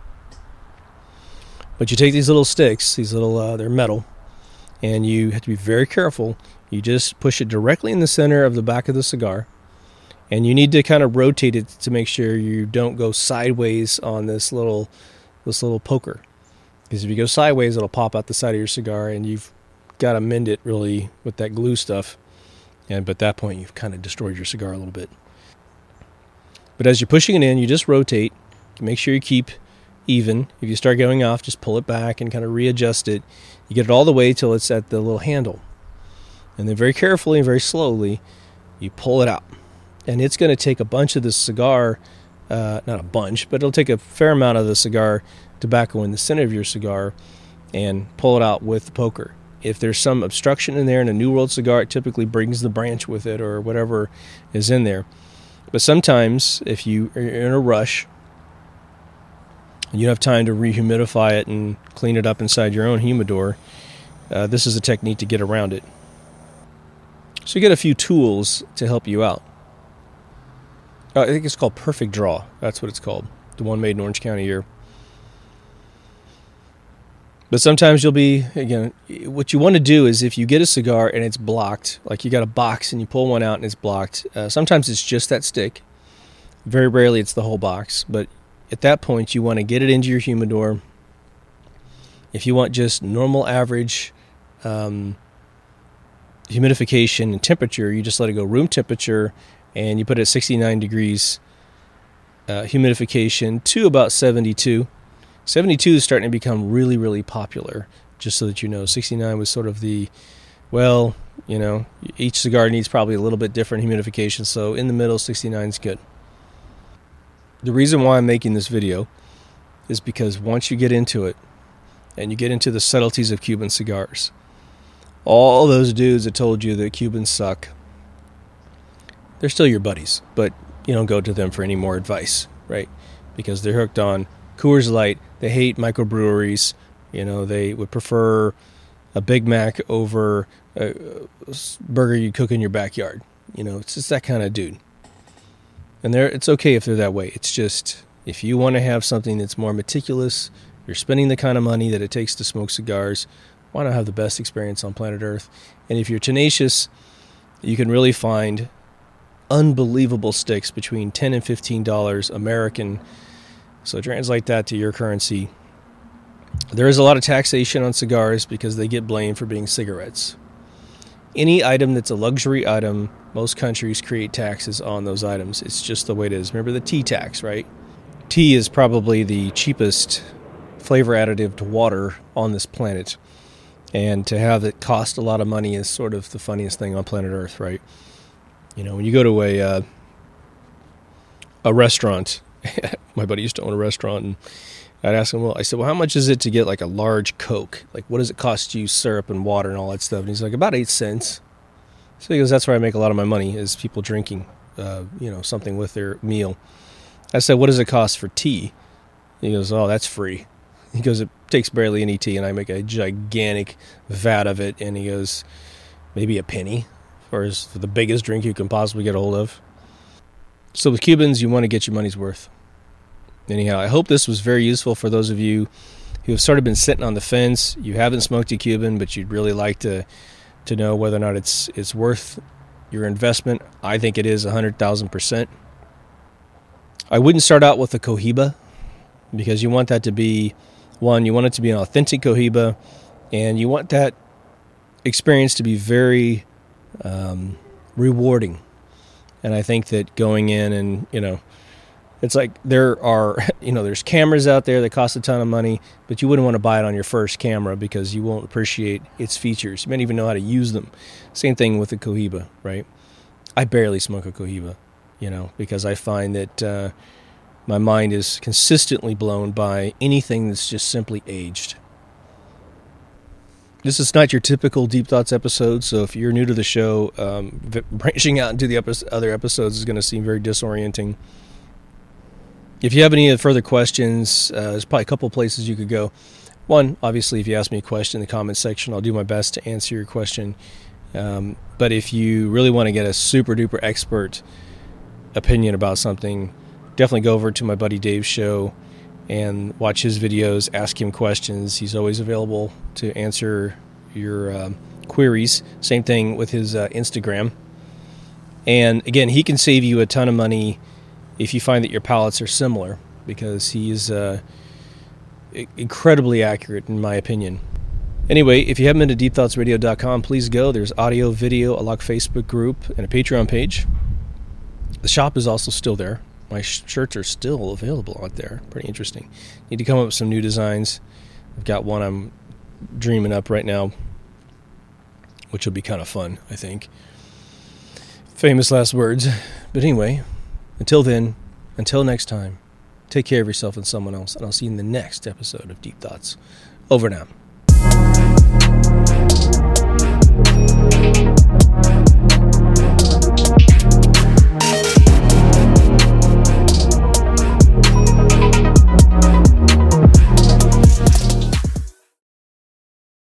But you take these little sticks, they're metal, and you have to be very careful. You just push it directly in the center of the back of the cigar, and you need to kind of rotate it to make sure you don't go sideways on this little poker. Because if you go sideways, it'll pop out the side of your cigar, and you've got to mend it really with that glue stuff. But at that point, you've kind of destroyed your cigar a little bit. But as you're pushing it in, you just rotate. Make sure you keep even. If you start going off, just pull it back and kind of readjust it. You get it all the way till it's at the little handle. And then very carefully and very slowly, you pull it out. And it's going to take a bunch of the cigar, not a bunch, but it'll take a fair amount of the cigar tobacco in the center of your cigar and pull it out with the poker. If there's some obstruction in there in a New World cigar, it typically brings the branch with it or whatever is in there. But sometimes, if you are in a rush, and you have time to rehumidify it and clean it up inside your own humidor, this is a technique to get around it. So you get a few tools to help you out. I think it's called Perfect Draw. That's what it's called. The one made in Orange County here. But sometimes you'll be, again, what you want to do is if you get a cigar and it's blocked, like you got a box and you pull one out and it's blocked, sometimes it's just that stick. Very rarely it's the whole box. But at that point, you want to get it into your humidor. If you want just normal average humidification and temperature, you just let it go room temperature and you put it at 69 degrees humidification to about 72. 72 is starting to become really, really popular, just so that you know. 69 was sort of the, each cigar needs probably a little bit different humidification, so in the middle, 69 is good. The reason why I'm making this video is because once you get into it, and you get into the subtleties of Cuban cigars, all those dudes that told you that Cubans suck, they're still your buddies, but you don't go to them for any more advice, right? Because they're hooked on Coors Light. They hate microbreweries. They would prefer a Big Mac over a burger you cook in your backyard. It's just that kind of dude. And it's okay if they're that way. It's just, if you want to have something that's more meticulous, you're spending the kind of money that it takes to smoke cigars, why not have the best experience on planet Earth? And if you're tenacious, you can really find unbelievable sticks between $10 and $15 American. So translate that to your currency. There is a lot of taxation on cigars because they get blamed for being cigarettes. Any item that's a luxury item, most countries create taxes on those items. It's just the way it is. Remember the tea tax, right? Tea is probably the cheapest flavor additive to water on this planet. And to have it cost a lot of money is sort of the funniest thing on planet Earth, right? When you go to a restaurant, my buddy used to own a restaurant, and I'd ask him, I said, how much is it to get like a large Coke? Like, what does it cost you, syrup and water and all that stuff? And he's like, about 8 cents. So he goes, that's where I make a lot of my money, is people drinking, something with their meal. I said, what does it cost for tea? He goes, oh, that's free. He goes, it takes barely any tea, and I make a gigantic vat of it. And he goes, maybe a penny, for the biggest drink you can possibly get a hold of. So with Cubans, you want to get your money's worth. Anyhow, I hope this was very useful for those of you who have sort of been sitting on the fence. You haven't smoked a Cuban, but you'd really like to know whether or not it's worth your investment. I think it is 100,000%. I wouldn't start out with a Cohiba. because you want that to be, one, you want it to be an authentic Cohiba, and you want that experience to be very rewarding. And I think that going in and, it's like there are, there's cameras out there that cost a ton of money, but you wouldn't want to buy it on your first camera because you won't appreciate its features. You might even know how to use them. Same thing with the Cohiba, right? I barely smoke a Cohiba, because I find that my mind is consistently blown by anything that's just simply aged. This is not your typical Deep Thoughts episode, so if you're new to the show, branching out into the other episodes is going to seem very disorienting. If you have any further questions, there's probably a couple places you could go. One, obviously, if you ask me a question in the comments section, I'll do my best to answer your question. But if you really want to get a super duper expert opinion about something, definitely go over to my buddy Dave's show and watch his videos, ask him questions. He's always available to answer your queries. Same thing with his Instagram. And again, he can save you a ton of money if you find that your palates are similar, because he is incredibly accurate in my opinion. Anyway, if you haven't been to deepthoughtsradio.com, please go. There's audio, video, a locked Facebook group, and a Patreon page. The shop is also still there. My shirts are still available out there. Pretty interesting. Need to come up with some new designs. I've got one I'm dreaming up right now, which will be kind of fun, I think. Famous last words. But anyway, until then, until next time, take care of yourself and someone else, and I'll see you in the next episode of Deep Thoughts. Over now.